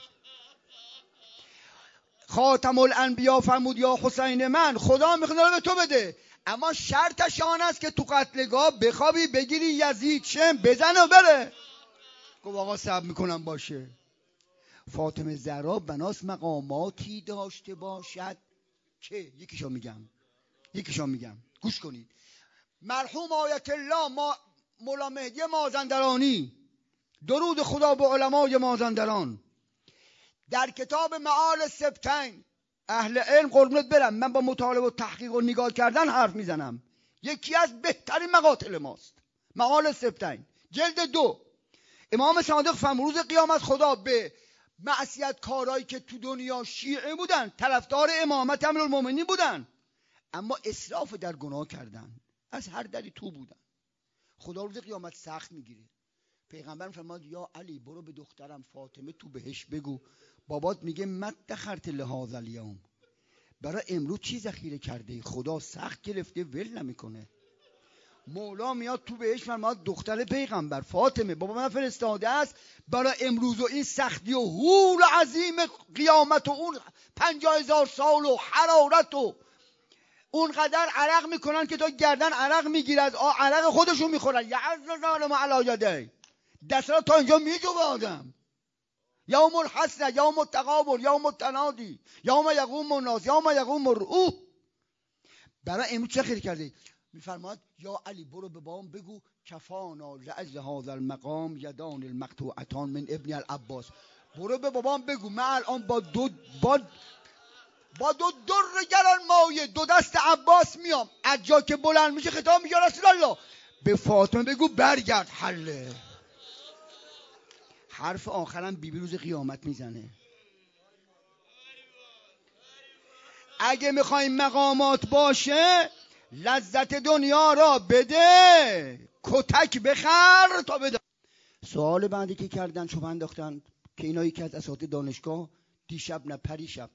خاتم الانبیا فرمود یا حسین من، خدا میخواد به تو بده، اما شرطش آن است که تو قتلگاه بخوابی بگیری یزید شم بزن و بره. گفت آقا صبر میکنم باشه. فاطمه زهرا بناس مقاماتی داشته باشد که یکیشو میگم یکیشو میگم گوش کنید. مرحوم آیت الله ما مولا مهدی مازندرانی، درود خدا به علمای مازندران، در کتاب معال سبتین، اهل علم قربونت برم، من با مطالعه و تحقیق و نگاه کردن حرف میزنم، یکی از بهترین مقاتل ماست، معال سبتین جلد دو. امام صادق فرمود روز قیامت خدا به معصیت کارایی که تو دنیا شیعه بودن، طرفدار امامت امیرالمومنین بودن، اما اسراف در گناه کردن، از هر دری تو بودن، خدا روز قیامت سخت میگیره. پیغمبر فرمود یا علی برو به دخترم فاطمه تو بهش بگو بابات میگه مت دخرت لهذا الیوم، برای امروز چی ذخیره کرده؟ خدا سخت گرفته ول نمیکنه. مولا میاد تو بهش فرمود دختر پیغمبر فاطمه بابا من فرستاده است برای امروز و این سختی و هول عظیم قیامت و اون پنجاه هزار سال و حرارت و اونقدر عرق میکنن که تا گردن عرق میگیره، از عرق خودشون میخورن. یعز ظالم علی یدی، دستا تا اینجا میجوه آدم. یوم الحسره، یوم التقابل، یوم التنادی، یوم یقوم الناس، یوم یقوم الروح. برای امروز چه خیر کرده؟ میفرماد یا علی برو به بابام بگو کفانا لاجل هذا المقام یدان المقطوعتان من ابن العباس. برو به بابام بگو من الان با دو با با دو در گران مایه دو دست عباس میام، از جا که بلند میشه خطاب میگه رسول الله به فاطمه بگو برگرد حله. حرف آخرم بیبی روز قیامت میزنه. اگه میخوایم مقامات باشه لذت دنیا را بده، کتک بخر تا بده. سوال بعدی که کردن شما انداختن که اینا یکی از اساتید دانشگاه دیشب نه پریشب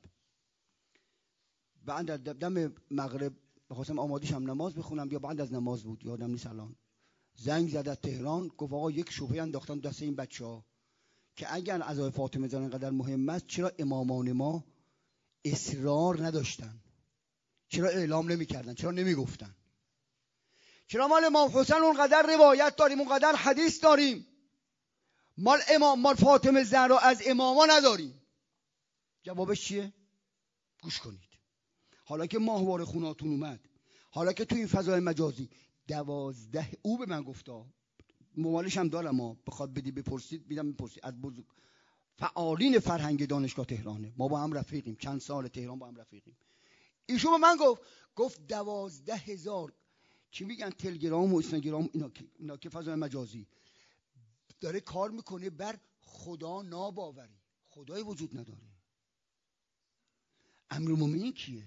بعد از دم مغرب بخواستم آمادیشم نماز بخونم یا بعد از نماز بود یادم نیست الان، زنگ زد از تهران گفت آقا یک شبهه انداختن دست این بچه‌ها که اگر عزای فاطمه زن اینقدر مهم است چرا امامان ما اصرار نداشتن، چرا اعلام نمی‌کردن، چرا نمیگفتن، چرا مال امام حسین اونقدر روایت داریم اونقدر حدیث داریم، مال امام مال فاطمه زهرا از اماما نداریم؟ جوابش چیه؟ گوش کنید. حالا که ماهواره خوناتون اومد، حالا که تو این فضای مجازی دوازده او به من گفتا، موالش هم دارم ما بخواد بدی بپرسید میدم بپرسید، از بزرگ فعالین فرهنگ دانشگاه تهرانه، ما با هم رفیقیم، چند سال تهران با هم رفیقیم. ایشون به من گفت گفت دوازده هزار چی میگن تلگرام و اینستاگرام اینا که اینا که فضای مجازی داره کار میکنه بر خدا ناباوری، خدای وجود نداره. امیرالمومنین کیه؟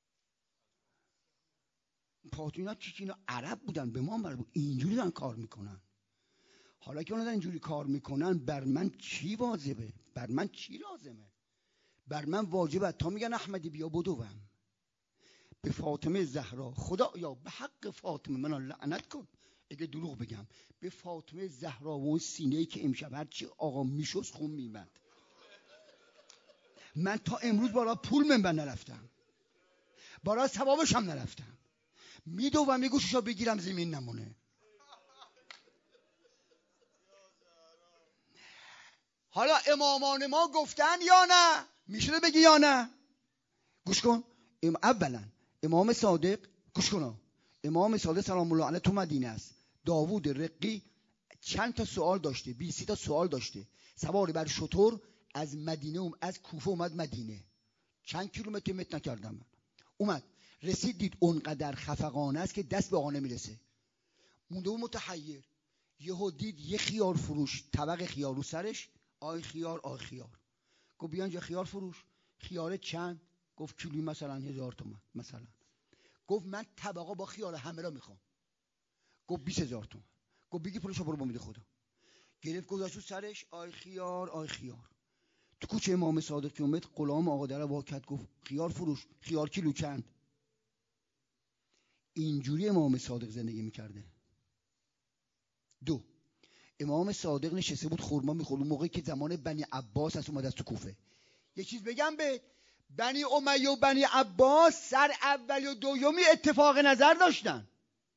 پاتوینا چی که اینا عرب بودن به ما مربوط، اینجوری دارن کار میکنن. حالا که اونا دارن اینجوری کار میکنن بر من چی واجبه؟ بر من چی لازمه؟ بر من واجبه تا میگن احمدی بیا بدوم به فاطمه زهرا، خدا یا به حق فاطمه منو لعنت کن اگه دروغ بگم، به فاطمه زهرا و سینه‌ای که امشب هرچی آقا میشست خون میمد، من تا امروز بالا پول منبر نرفتم، بالا ثوابش هم نرفتم، میدوم یه گوششو بگیرم زمین نمونه. حالا امامان ما گفتن یا نه؟ میشه بگی یا نه؟ گوش کن. ام اولا امام صادق، گوش کن، امام صادق سلام الله علیه تو مدینه است، داوود رقی چند تا سوال داشته، بیست تا سوال داشته، سوار بر شتر از مدینه اوم از کوفه اومد مدینه، چند کیلومتر متر نکردم من. اومد رسید دید اونقدر خفقانه است که دست به آقا نمیرسه. مونده بود متحیر. یهو دید یه خیار فروش طبق خیار رو سرش. آی خیار آی خیار. گفت بیا اینجا خیار فروش. خیاره چند؟ گفت کیلویی مثلا هزار تومان مثلا. گفت من طبقا با خیار همه را میخوام. گفت بیست هزار تومان. گفت بگی پولشو برو بمیده خدا. گرفت گذاشت سرش. آی خیار آی خیار. تو کوچه امام صادق که اومد غلام آقا در واکت گفت خیار فروش. خیار کیلو چند؟ اینجوری امام صادق زندگی میکرده. دو، امام صادق نشسته بود خورما میخورد اون موقعی که زمان بنی عباس هست اومد از تو کوفه. یه چیز بگم به بنی امیه و بنی عباس سر اولی و دومی اتفاق نظر داشتن.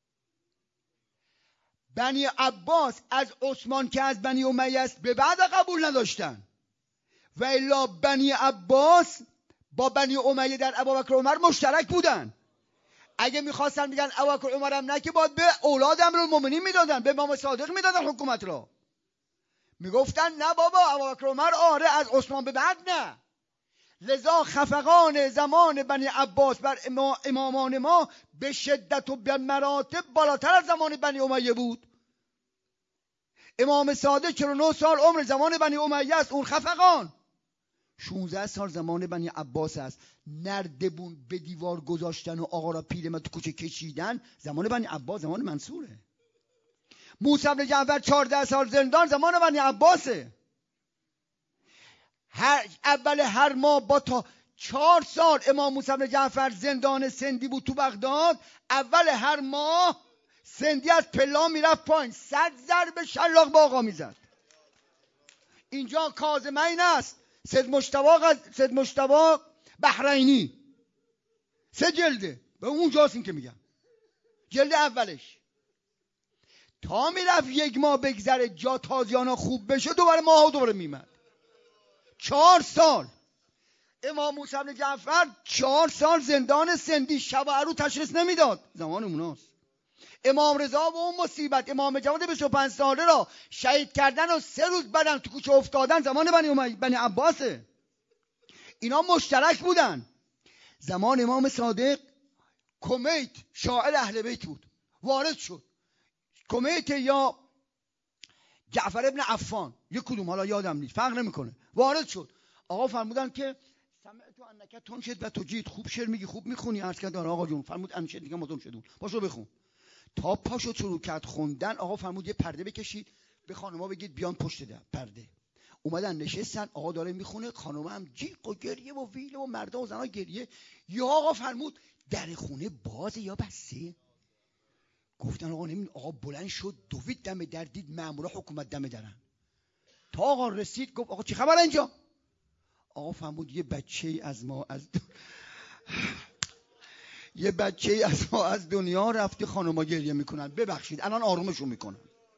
بنی عباس از عثمان که از بنی امیه است به بعد قبول نداشتن و الا بنی عباس با بنی امیه در ابوبکر و عمر مشترک بودن. اگه میخواستن میگن ابوبکر و عمرم نه که باید به اولاد امیرالمومنین میدادن، به امام صادق میدادن حکومت را. میگفتن نه بابا ابوبکر و عمر آره از عثمان به بعد نه. لذا خفقان زمان بنی عباس بر امامان ما به شدت و به مراتب بالاتر از زمان بنی امیه بود. امام صادق چهل و نه سال عمر زمان بنی امیه است، اون خفقان شانزده سال زمان بنی عباس است. نردبون به دیوار گذاشتن و آقا را پیرمرد تو کوچه کشیدن زمان بنی عباس، زمان منصوره. موسی بن جعفر چهارده سال زندان زمان بنی عباسه. هر اول هر ماه با تا چهار سال امام موسی بن جعفر زندان سندی بود تو بغداد. اول هر ماه سندی از پلا میرفت پایین، صد ضرب شلاق با آقا میزد. اینجا کاظمین است، سید مشتبه سید مشتبه بحرینی، سه جلده به اونجاست این که میگم جلد اولش. تا میرفت یک ماه بگذره جا تازیانا خوب بشه دوباره ماه و دوباره میمد. چهار سال امام موسی بن جعفر چهار سال زندان سندی شب و عرو تشخیص نمیداد، زمان اوناست. امام رضا و اون مصیبت امام جواد بیست و پنج ساله را شهید کردن و سه روز بعدم تو کوچه افتادن زمان بنی امیه بنی عباسه. اینا مشترک بودن. زمان امام صادق کمیت شاعر اهل بیت بود، وارد شد. کمیت یا جعفر ابن عفان یک کدوم حالا یادم نیست فرق نمیکنه، وارد شد. آقا فرمودن که سمعت انک تنشد و تجید، خوب شعر میگی خوب میخونی. عرض کرد آقا جون. فرمود انشد دیگه ما تنشدون، پاشو بخون. تا پاشو شروع کرد خوندن. آقا فرمود یه پرده بکشید به خانم‌ها بگید بیان پشت در پرده. اومدن نشستن، آقا داره میخونه، خانم هم جیغ و گریه و ویله و مردا و زنا گریه. یا آقا فرمود در خونه بازه یا بسته؟ گفتن آقا نمیدونم. آقا بلند شد دوید دم در، دید مامورا حکومت دم درن. تا آقا رسید گفت آقا چی خبر اینجا؟ آقا فرمود یه بچه از ما از دو... یه بچه از ما از دنیا رفته، خانم‌ها گریه میکنن، ببخشید الان آرومشون میکنن.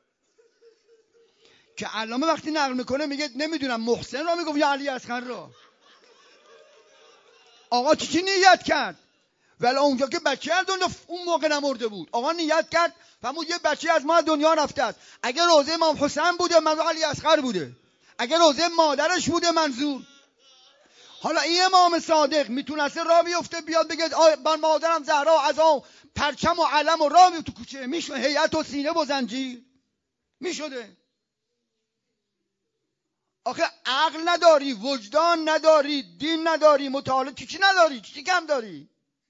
که علامه وقتی نقل میکنه میگه نمیدونم محسن را میگفت یا علی اصغر را. آقا چی چی نیت کرد؟ ولی اونجا که بچه از دنیا اون موقع نمرده بود. آقا نیت کرد فرمود یه بچه از ما دنیا رفته است. اگه روزه امام حسین بوده منظور علی اصغر بوده، اگه روزه مادرش بوده منظور. حالا این امام صادق میتونسته راه بیفته بیاد بگه من مادرم زهرا از آن پرچم و علم و راه تو کوچه میشه هیئت و سینه و زنجیر میشده. آخه عقل نداری، وجدان نداری، دین نداری، مطالعه چی نداری، چی کم داری؟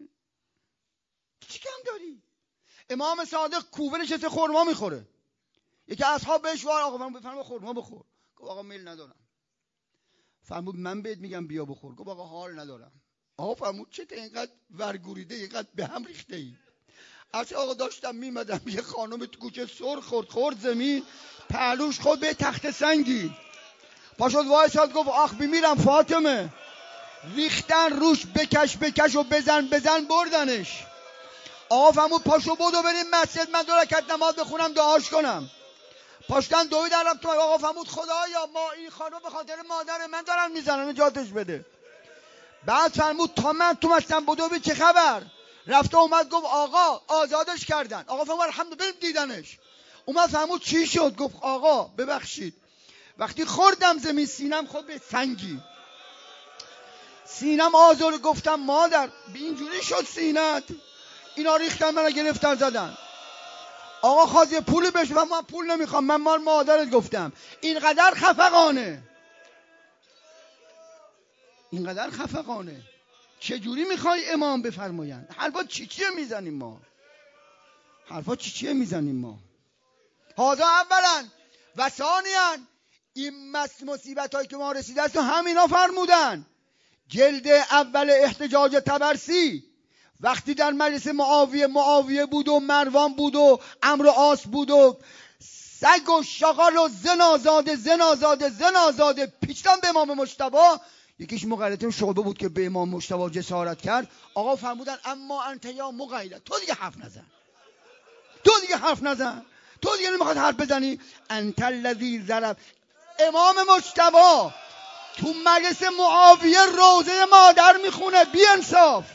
چی کم داری؟ امام صادق کوفه نشسته خورما میخوره. یکی اصحاب بهش وار آقا من بفرما خورما بخور. گفت آقا میل ندارم. فرمود من بهت میگم بیا بخور. گفت آقا حال ندارم. آقا فرمود چه اینقدر ورگوریده، اینقدر به هم ریخته ای؟ از آقا داشتم میمدم یه خانم تو کوچه سر خورد خورد زمین، پهلوش خود به تخت سنگی پاشد وایساد گفت آخ بیمیرم فاطمه. ریختن روش بکش بکش و بزن بزن بردنش. آقا فرمود پاشو بدو بریم مسجد من دو رکعت نماز بخونم دعاش کنم. پاشتن دویدن رفت تو. آقا فرمود خدایا ما این خانم به خاطر مادر من دارن میزنن نجاتش بده. بعد فرمود تا من تو مسجد بدو بی چه خبر؟ رفت اومد گفت آقا آزادش کردن. آقا فرمود الحمدلله بریم دیدنش. اومد فرمود چی شد؟ گفت آقا ببخشید وقتی خوردم زمین سینم خود به سنگی سینم آزار. گفتم مادر به اینجوری شد سینت؟ اینا ریختن منو گرفتن زدن. آقا خواست یه پولی بشه و من پول نمیخوام، من مال مادرت گفتم. اینقدر خفقانه، اینقدر خفقانه. چجوری میخوای امام بفرمایند؟ حرفا چی چیه میزنیم ما؟ حرفا چی چیه میزنیم ما؟ هذا اولا و ثانیا، این مصیبت هایی که ما رسیده است و همینا فرمودن. جلد اول احتجاج طبرسی وقتی در مجلس معاویه معاویه بود و مروان بود و عمرو عاص بود و سگ و شغال و زنازاده زنازاده زنازاده پیچتن به امام مجتبی، یکیش مغیلط شعبه بود که به امام مجتبی جسارت کرد. آقا فرمودن اما انت یا مغیلط، تو دیگه حرف نزن، تو دیگه حرف نزن، تو دیگه نمیخواد حرف بزنی. انت الذی ضرب. امام مجتبی تو مجلس معاویه روزه مادر میخونه، بی انصاف.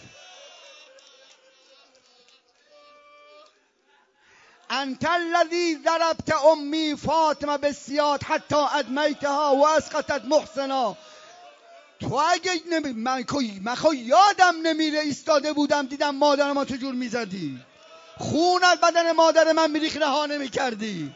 انت الذی ضربت امی فاطمه بالسیاط حتی ادمیتها و اسقطت محسنا. تو اگه نمی... من من خو یادم نمیره ایستاده بودم دیدم مادر ما چجور میزدی، خون از بدن مادر من میریخ، رها نمیکردی.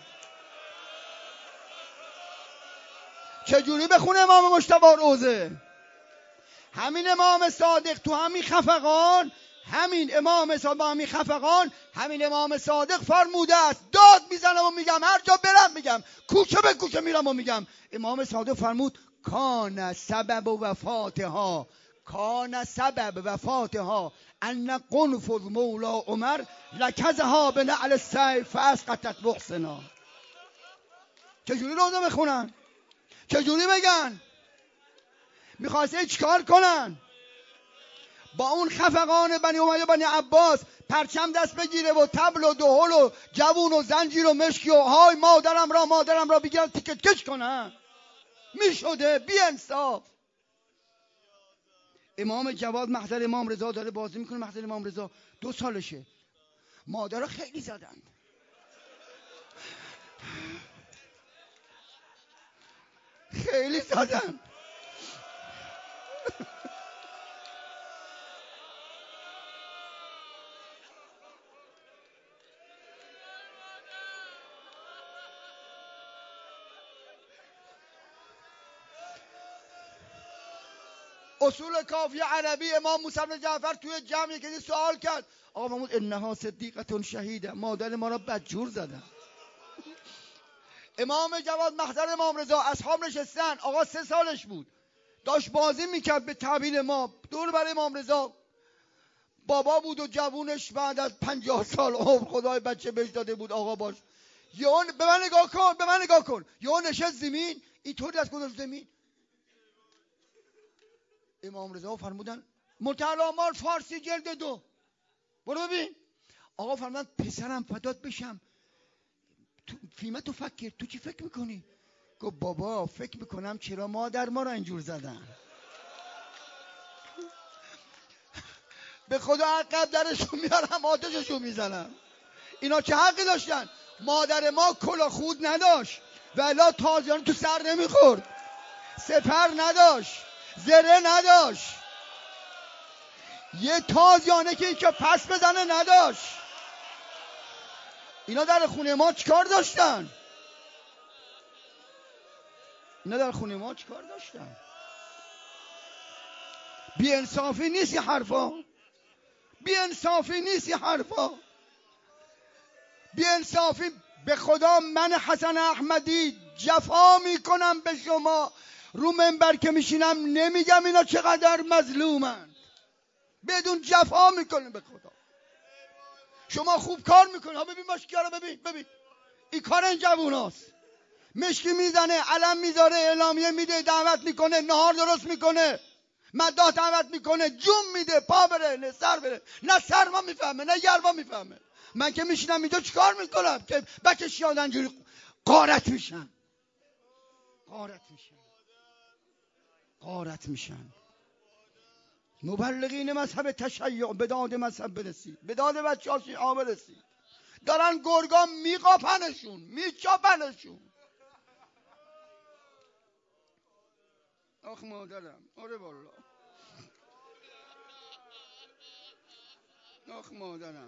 چجوری بخونه امام مجتبی روزه؟ همین امام صادق تو همین خفقان، همین امام صادق همین خفقان، همین امام صادق فرموده است. داد میزنم و میگم، هر جا برم میگم، کوچه به کوچه میرم و میگم. امام صادق فرمود کان سبب وفاتها، کان سبب وفاتها ان قنفذ مولا عمر لکزها به نعل السیف فاسقطت محسنا. چجوری روزه بخونن؟ چجوری بگن؟ میخواسته چیکار کنن؟ با اون خفقان بنی امیه بنی عباس پرچم دست بگیره و طبل و دهل و جوون و زنجیر و مشکی و های مادرم را مادرم را بگیرن تیکت کش کنن. میشده بی انصاف. امام جواد محضر امام رضا داره بازی میکنه، محضر امام رضا دو سالشه. مادر خیلی زدن، خیلی زدن. اصول کافیه عربی امام موسی بن جعفر توی جمعی که سوال کرد، آقا فرمود انها صدیقه شهیده، مادر ما را بدجور زدن. امام جواد محضر امام رضا، اصحاب نشستن، آقا سه سالش بود، داشت بازی میکرد به تعبیر ما دور بر امام رضا. بابا بود و جوونش بعد از پنجاه سال عمر خدای بچه بهش داده بود. آقا باش یون به من نگاه کن، به من نگاه کن. یون نشست زمین، اینطوری دست گذاشت زمین. امام رضا فرمودن متعال فارسی جلد دو، برو ببین. آقا فرمودن پسرم فدات بشم، تو فیمه تو فکر، تو چی فکر میکنی؟ گفت بابا فکر میکنم چرا مادر ما را اینجور زدن. به خدا عقب درشون میارم، آتششون میزنم. اینا چه حقی داشتن؟ مادر ما کلا خود نداشت ولی تازیان تو سر نمیخورد، سپر نداشت، زره نداشت، یه تازیانه که که پس بزنه نداشت. اینا در خونه ما چیکار داشتن؟ اینا در خونه ما چیکار داشتن؟ بی انصافی نیست یه حرفا، بی انصافی نیست یه حرفا، بی انصافی. به خدا من حسن احمدی جفا میکنم به شما، رو منبر که میشینم نمیگم اینا چقدر مظلومن، بدون جفا میکنه به خدا. شما خوب کار میکنه، ها ببین مشکیارا، ببین ببین این کار این جووناست. مشکی میزنه، علم میذاره، اعلامیه میده، دعوت میکنه، نهار درست میکنه، مداح دعوت میکنه، جون میده، پا بره نه سر بره، نه سرما میفهمه نه گرما میفهمه. من که میشینم اینجا چیکار میکنم که بچه شیعه اینجوری غارت میشن، غارت میشن، غارت میشن. مبلغین مذهب تشیع به داد مذهب برسید، به داد بچه ها شیعه برسید، دارن گرگا میقاپنشون، میچاپنشون. آخ مادرم، آره والله آخ مادرم.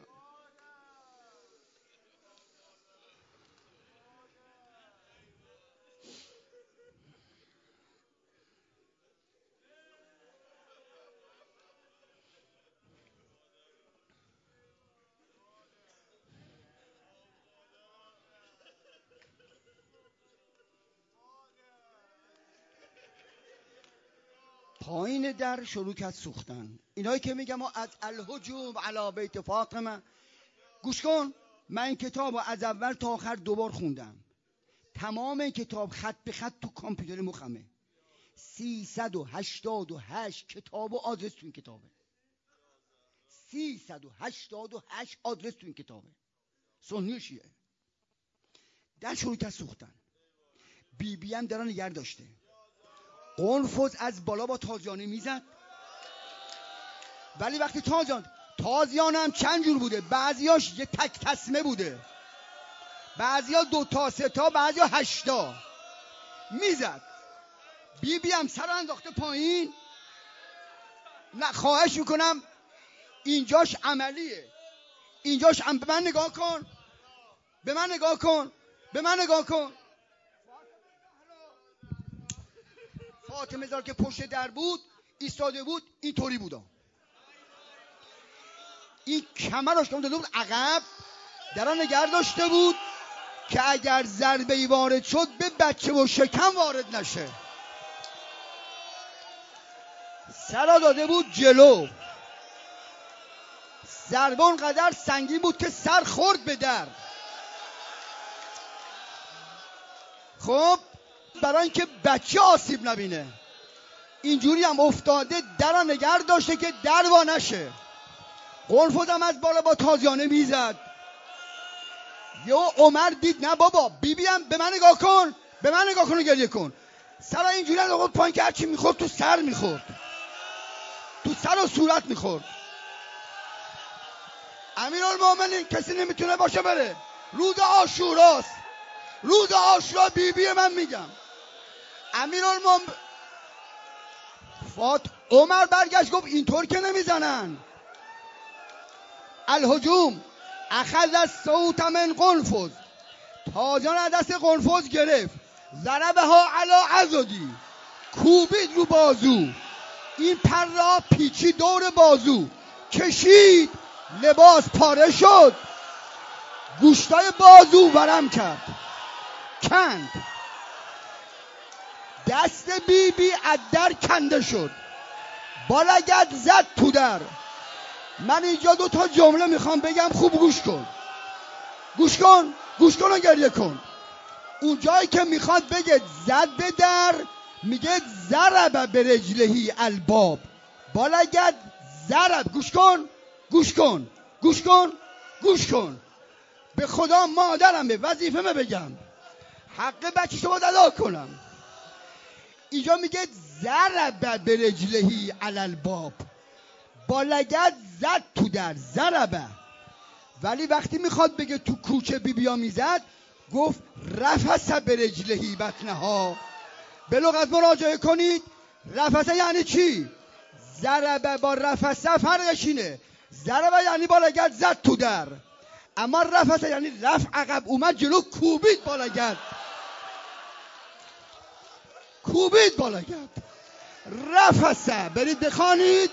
پایین در شروع کرد سوختن. اینایی که میگم از الهجوم علی بیت فاطمه، گوش کن، من این کتاب رو از اول تا آخر دوبار خوندم. تمام این کتاب خط به خط تو کامپیوتر مخمه. سیصد و هشتاد و هشت کتاب و آدرس تو این کتابه. سیصد و هشتاد و هشت آدرس تو این کتابه. سنی و شیعه. در شروع کرد سوختن. بی بی هم دران نگه داشته. قنفذ از بالا با تازیانه میزد، ولی وقتی تازیان تازیانه هم چند جور بوده، بعضیاش یه تک تسمه بوده، بعضیا دو تا سه تا، بعضیا هشتا میزد. بی بی هم سر انداخته پایین. نه خواهش میکنم اینجاش عملیه، اینجاش هم به من نگاه کن، به من نگاه کن، به من نگاه کن. فاطمه زار که پشت در بود ایستاده بود، اینطوری بودا. این کمرش که داده بود عقب، دران نگه داشته بود که اگر ضربه‌ای وارد شد به بچه و شکم وارد نشه. سرا داده بود جلو. ضربه اونقدر سنگین بود که سر خورد به در. خب برای اینکه بچه آسیب نبینه اینجوری هم افتاده، در نگر داشته که در وا نشه. قنفذ هم از بالا با تازیانه میزد. یه عمر دید نه بابا، بی بی هم به من نگاه کن، به من نگاه کن و گریه کن. سر اینجوری هم آقا پایین که هرچی میخورد تو سر میخورد، تو سر و صورت میخورد. امیرالمومنین کسی نمیتونه باشه بره، روز عاشوراست، روز عاشورا بی بی من میگم. امیرالمومنین فات عمر برگشت گفت اینطور که نمیزنن. الهجوم اخذ الصوت من قنفذ، تازیان از دست قنفذ گرفت. ضربها علی عضدی، کوبید رو بازو. این پر را پیچی دور بازو، کشید لباس پاره شد. گوشتای بازو ورم کرد، کند. دست بی بی از در کنده شد، با لگد زد تو در. من اینجا دو تا جمله میخوام بگم، خوب گوش کن، گوش کن، گوش کن و گریه کن. اون جایی که میخواد بگه زد به در، میگه ضرب به رجلهی الباب، با لگد ضرب. گوش کن، گوش کن، گوش کن، گوش کن. به خدا مادرم به وظیفه من بگم، حق بچه شما ادا کنم. اینجا میگه ضرب به رجلهی علی الباب، با لگد زد تو در، ضربه. ولی وقتی میخواد بگه تو کوچه بی بیا میزد، گفت رفس به رجلهی بطنها. به لغت مراجعه کنید. رفسه یعنی چی؟ ضربه با رفسه فرقش اینه. ضربه یعنی با لگد زد تو در، اما رفسه یعنی رفع عقب، اومد جلو کوبید با لگد، کوبید با لگد. رفسه برید بخوانید.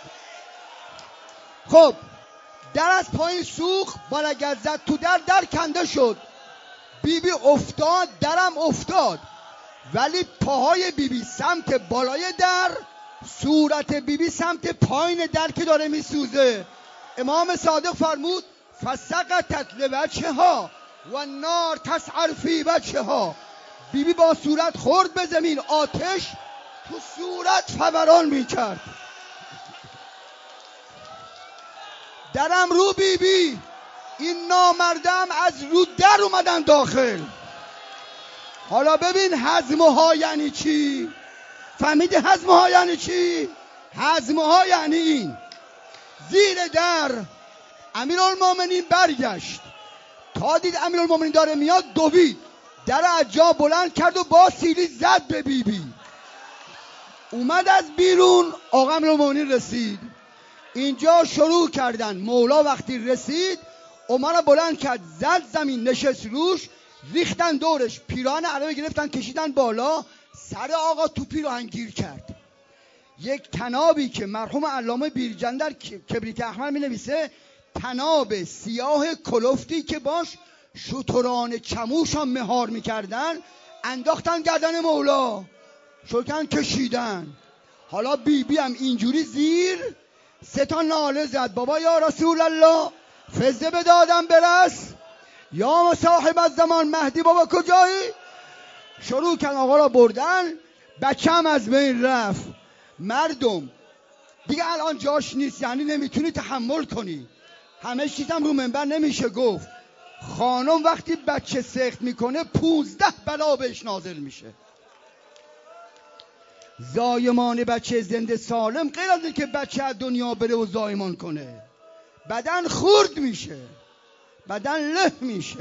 خب در از پایین سوخ، با لگد زد تو در، در کنده شد. بی بی افتاد، درم افتاد، ولی پاهای بی بی سمت بالای در، صورت بی بی سمت پایین در که داره میسوزه. امام صادق فرمود فسقطت لوجهها و النار تسعر فی وجهها. بی بی با صورت خورد به زمین، آتش تو صورت فوران میکرد. درم رو بی بی، این نامردم از رو در اومدن داخل. حالا ببین هضمه ها یعنی چی؟ فهمیدی هضمه ها یعنی چی؟ هضمه ها یعنی این. زیر در امیرالمومنین برگشت، تا دید امیرالمومنین داره میاد، دوید، در از جا بلند کرد و با سیلی زد به بی بی. اومد از بیرون، آقا امیرالمومنین رسید. اینجا شروع کردن. مولا وقتی رسید عمر بلند کرد، زد زمین، نشست روش، ریختن دورش، پیراهن عربی گرفتن کشیدن بالا، سر آقا تو پیراهن گیر کرد. یک تنابی که مرحوم علامه بیرجندر کبریت احمر می نویسه، تناب سیاه کلفتی که باش شتران چموش هم مهار میکردن، انداختن گردن مولا، شکن کشیدن. حالا بی بی هم اینجوری زیر سه تا ناله زد، بابا یا رسول الله فزه به دادم برس، یا صاحب الزمان مهدی بابا کجایی؟ شروع کردن آقا را بردن. بچه هم از بین رفت. مردم دیگه الان جاش نیست، یعنی نمیتونی تحمل کنی، همه چیزم رو منبر نمیشه گفت. خانم وقتی بچه سخت میکنه پونزده بلا بهش نازل میشه. زایمان بچه زنده سالم غیر از این که بچه از دنیا بره و زایمان کنه، بدن خورد میشه، بدن له میشه.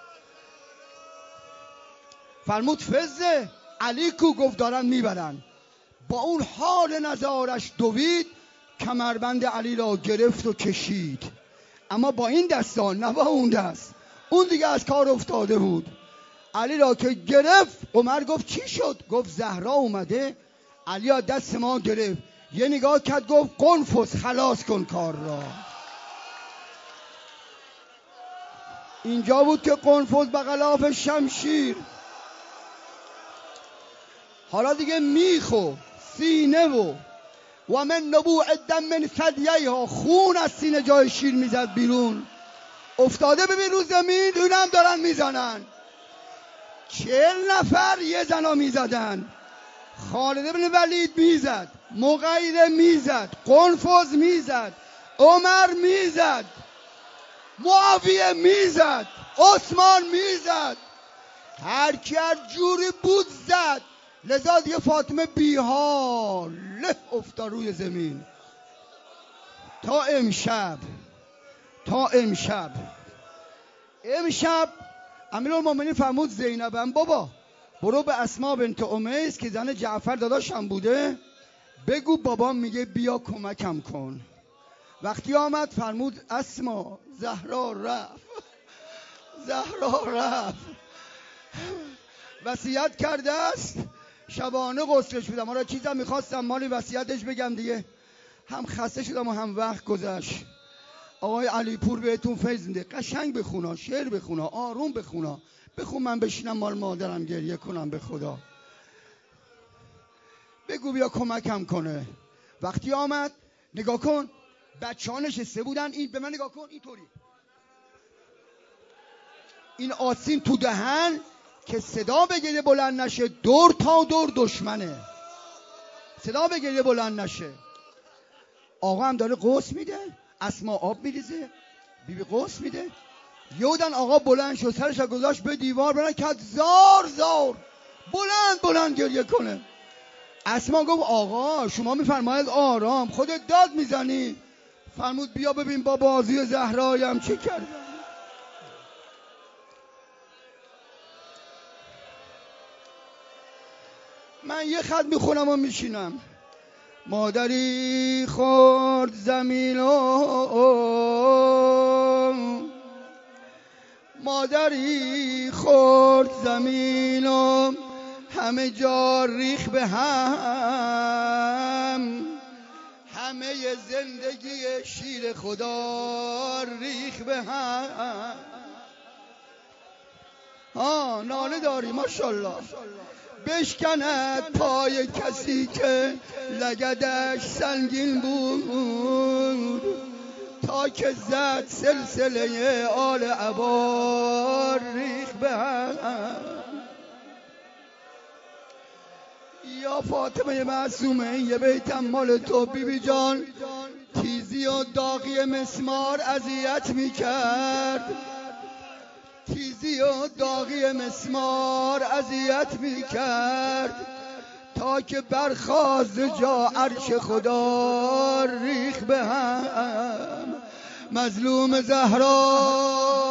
فرمود فزه علی کو؟ گفت دارن میبرن. با اون حال نزارش دوید، کمربند علی را گرفت و کشید. اما با این دستان نه با اون دست، اون دیگه از کار افتاده بود. علی را که گرفت، عمر گفت چی شد؟ گفت زهرا اومده. علی را دست ما گرفت، یه نگاه کرد، گفت قنفس خلاص کن کار را. اینجا بود که قنفس بغلاف شمشیر. حالا دیگه میخو سینه و و من نبوع الدم من ثدییها، خون از سینه جای شیر میزد بیرون. افتاده ببین رو زمین، اونم دارن میزنن. چهل نفر یه زنا میزدن. خالد بن ولید میزد، مغیره میزد، قنفذ میزد، عمر میزد، معاویه میزد، عثمان میزد، هر کی هر جوری بود زد. لذا دیگه فاطمه بیحال افتاد روی زمین. تا امشب تا امشب امشب امیرالمومنین فرمود زینبم بابا برو به اسما بنت امیس که زن جعفر داداشم بوده، بگو بابام میگه بیا کمکم کن. وقتی آمد فرمود اسما زهرا رفت زهرا رفت وصیت کرده است شبانه غسلش بدم. حالا چیزم میخواستم مالی وصیتش بگم دیگه، هم خسته شدم و هم وقت گذشت. آقای علی پور بهتون فیض میده، قشنگ بخونا، شعر بخونا، آروم بخونا، بخون من بشینم مال مادرم گریه کنم به خدا. بگو بیا کمکم کنه. وقتی آمد نگاه کن، بچه ها نشسته بودن، این به من نگاه کن، اینطوری این آسین تو دهن که صدا بگیره بلند نشه، دور تا دور دشمنه، صدا بگیره بلند نشه. آقا هم داره قوس میده، اسما آب میریزه، بیبی قوس میده. یودن آقا بلند شد، سرش گذاشت به دیوار، بلند کرد زار زار بلند بلند گریه کنه. اسما گفت آقا شما میفرمایید آرام، خودت داد میزنی. فرمود بیا ببین با بازی زهرایم چی کردم. من یه خط میخونم و میشینم. مادری خورد زمین و مادری خورد زمین و همه جا ریخ به هم، همه زندگی شیر خدا ریخ به هم. ها ناله داری ماشاءالله. بشکند پای کسی که لگدش سنگین بود، تا که زد سلسله آل عبار ریخ به هم. یا فاطمه معصومه یه بیتم مال تو بی بی جان، تیزی و داغی مسمار اذیت میکرد، تیزی و داغی مسمار اذیت میکرد، تا که برخاست جا عرش خدا ریخ به هم. مظلوم زهرا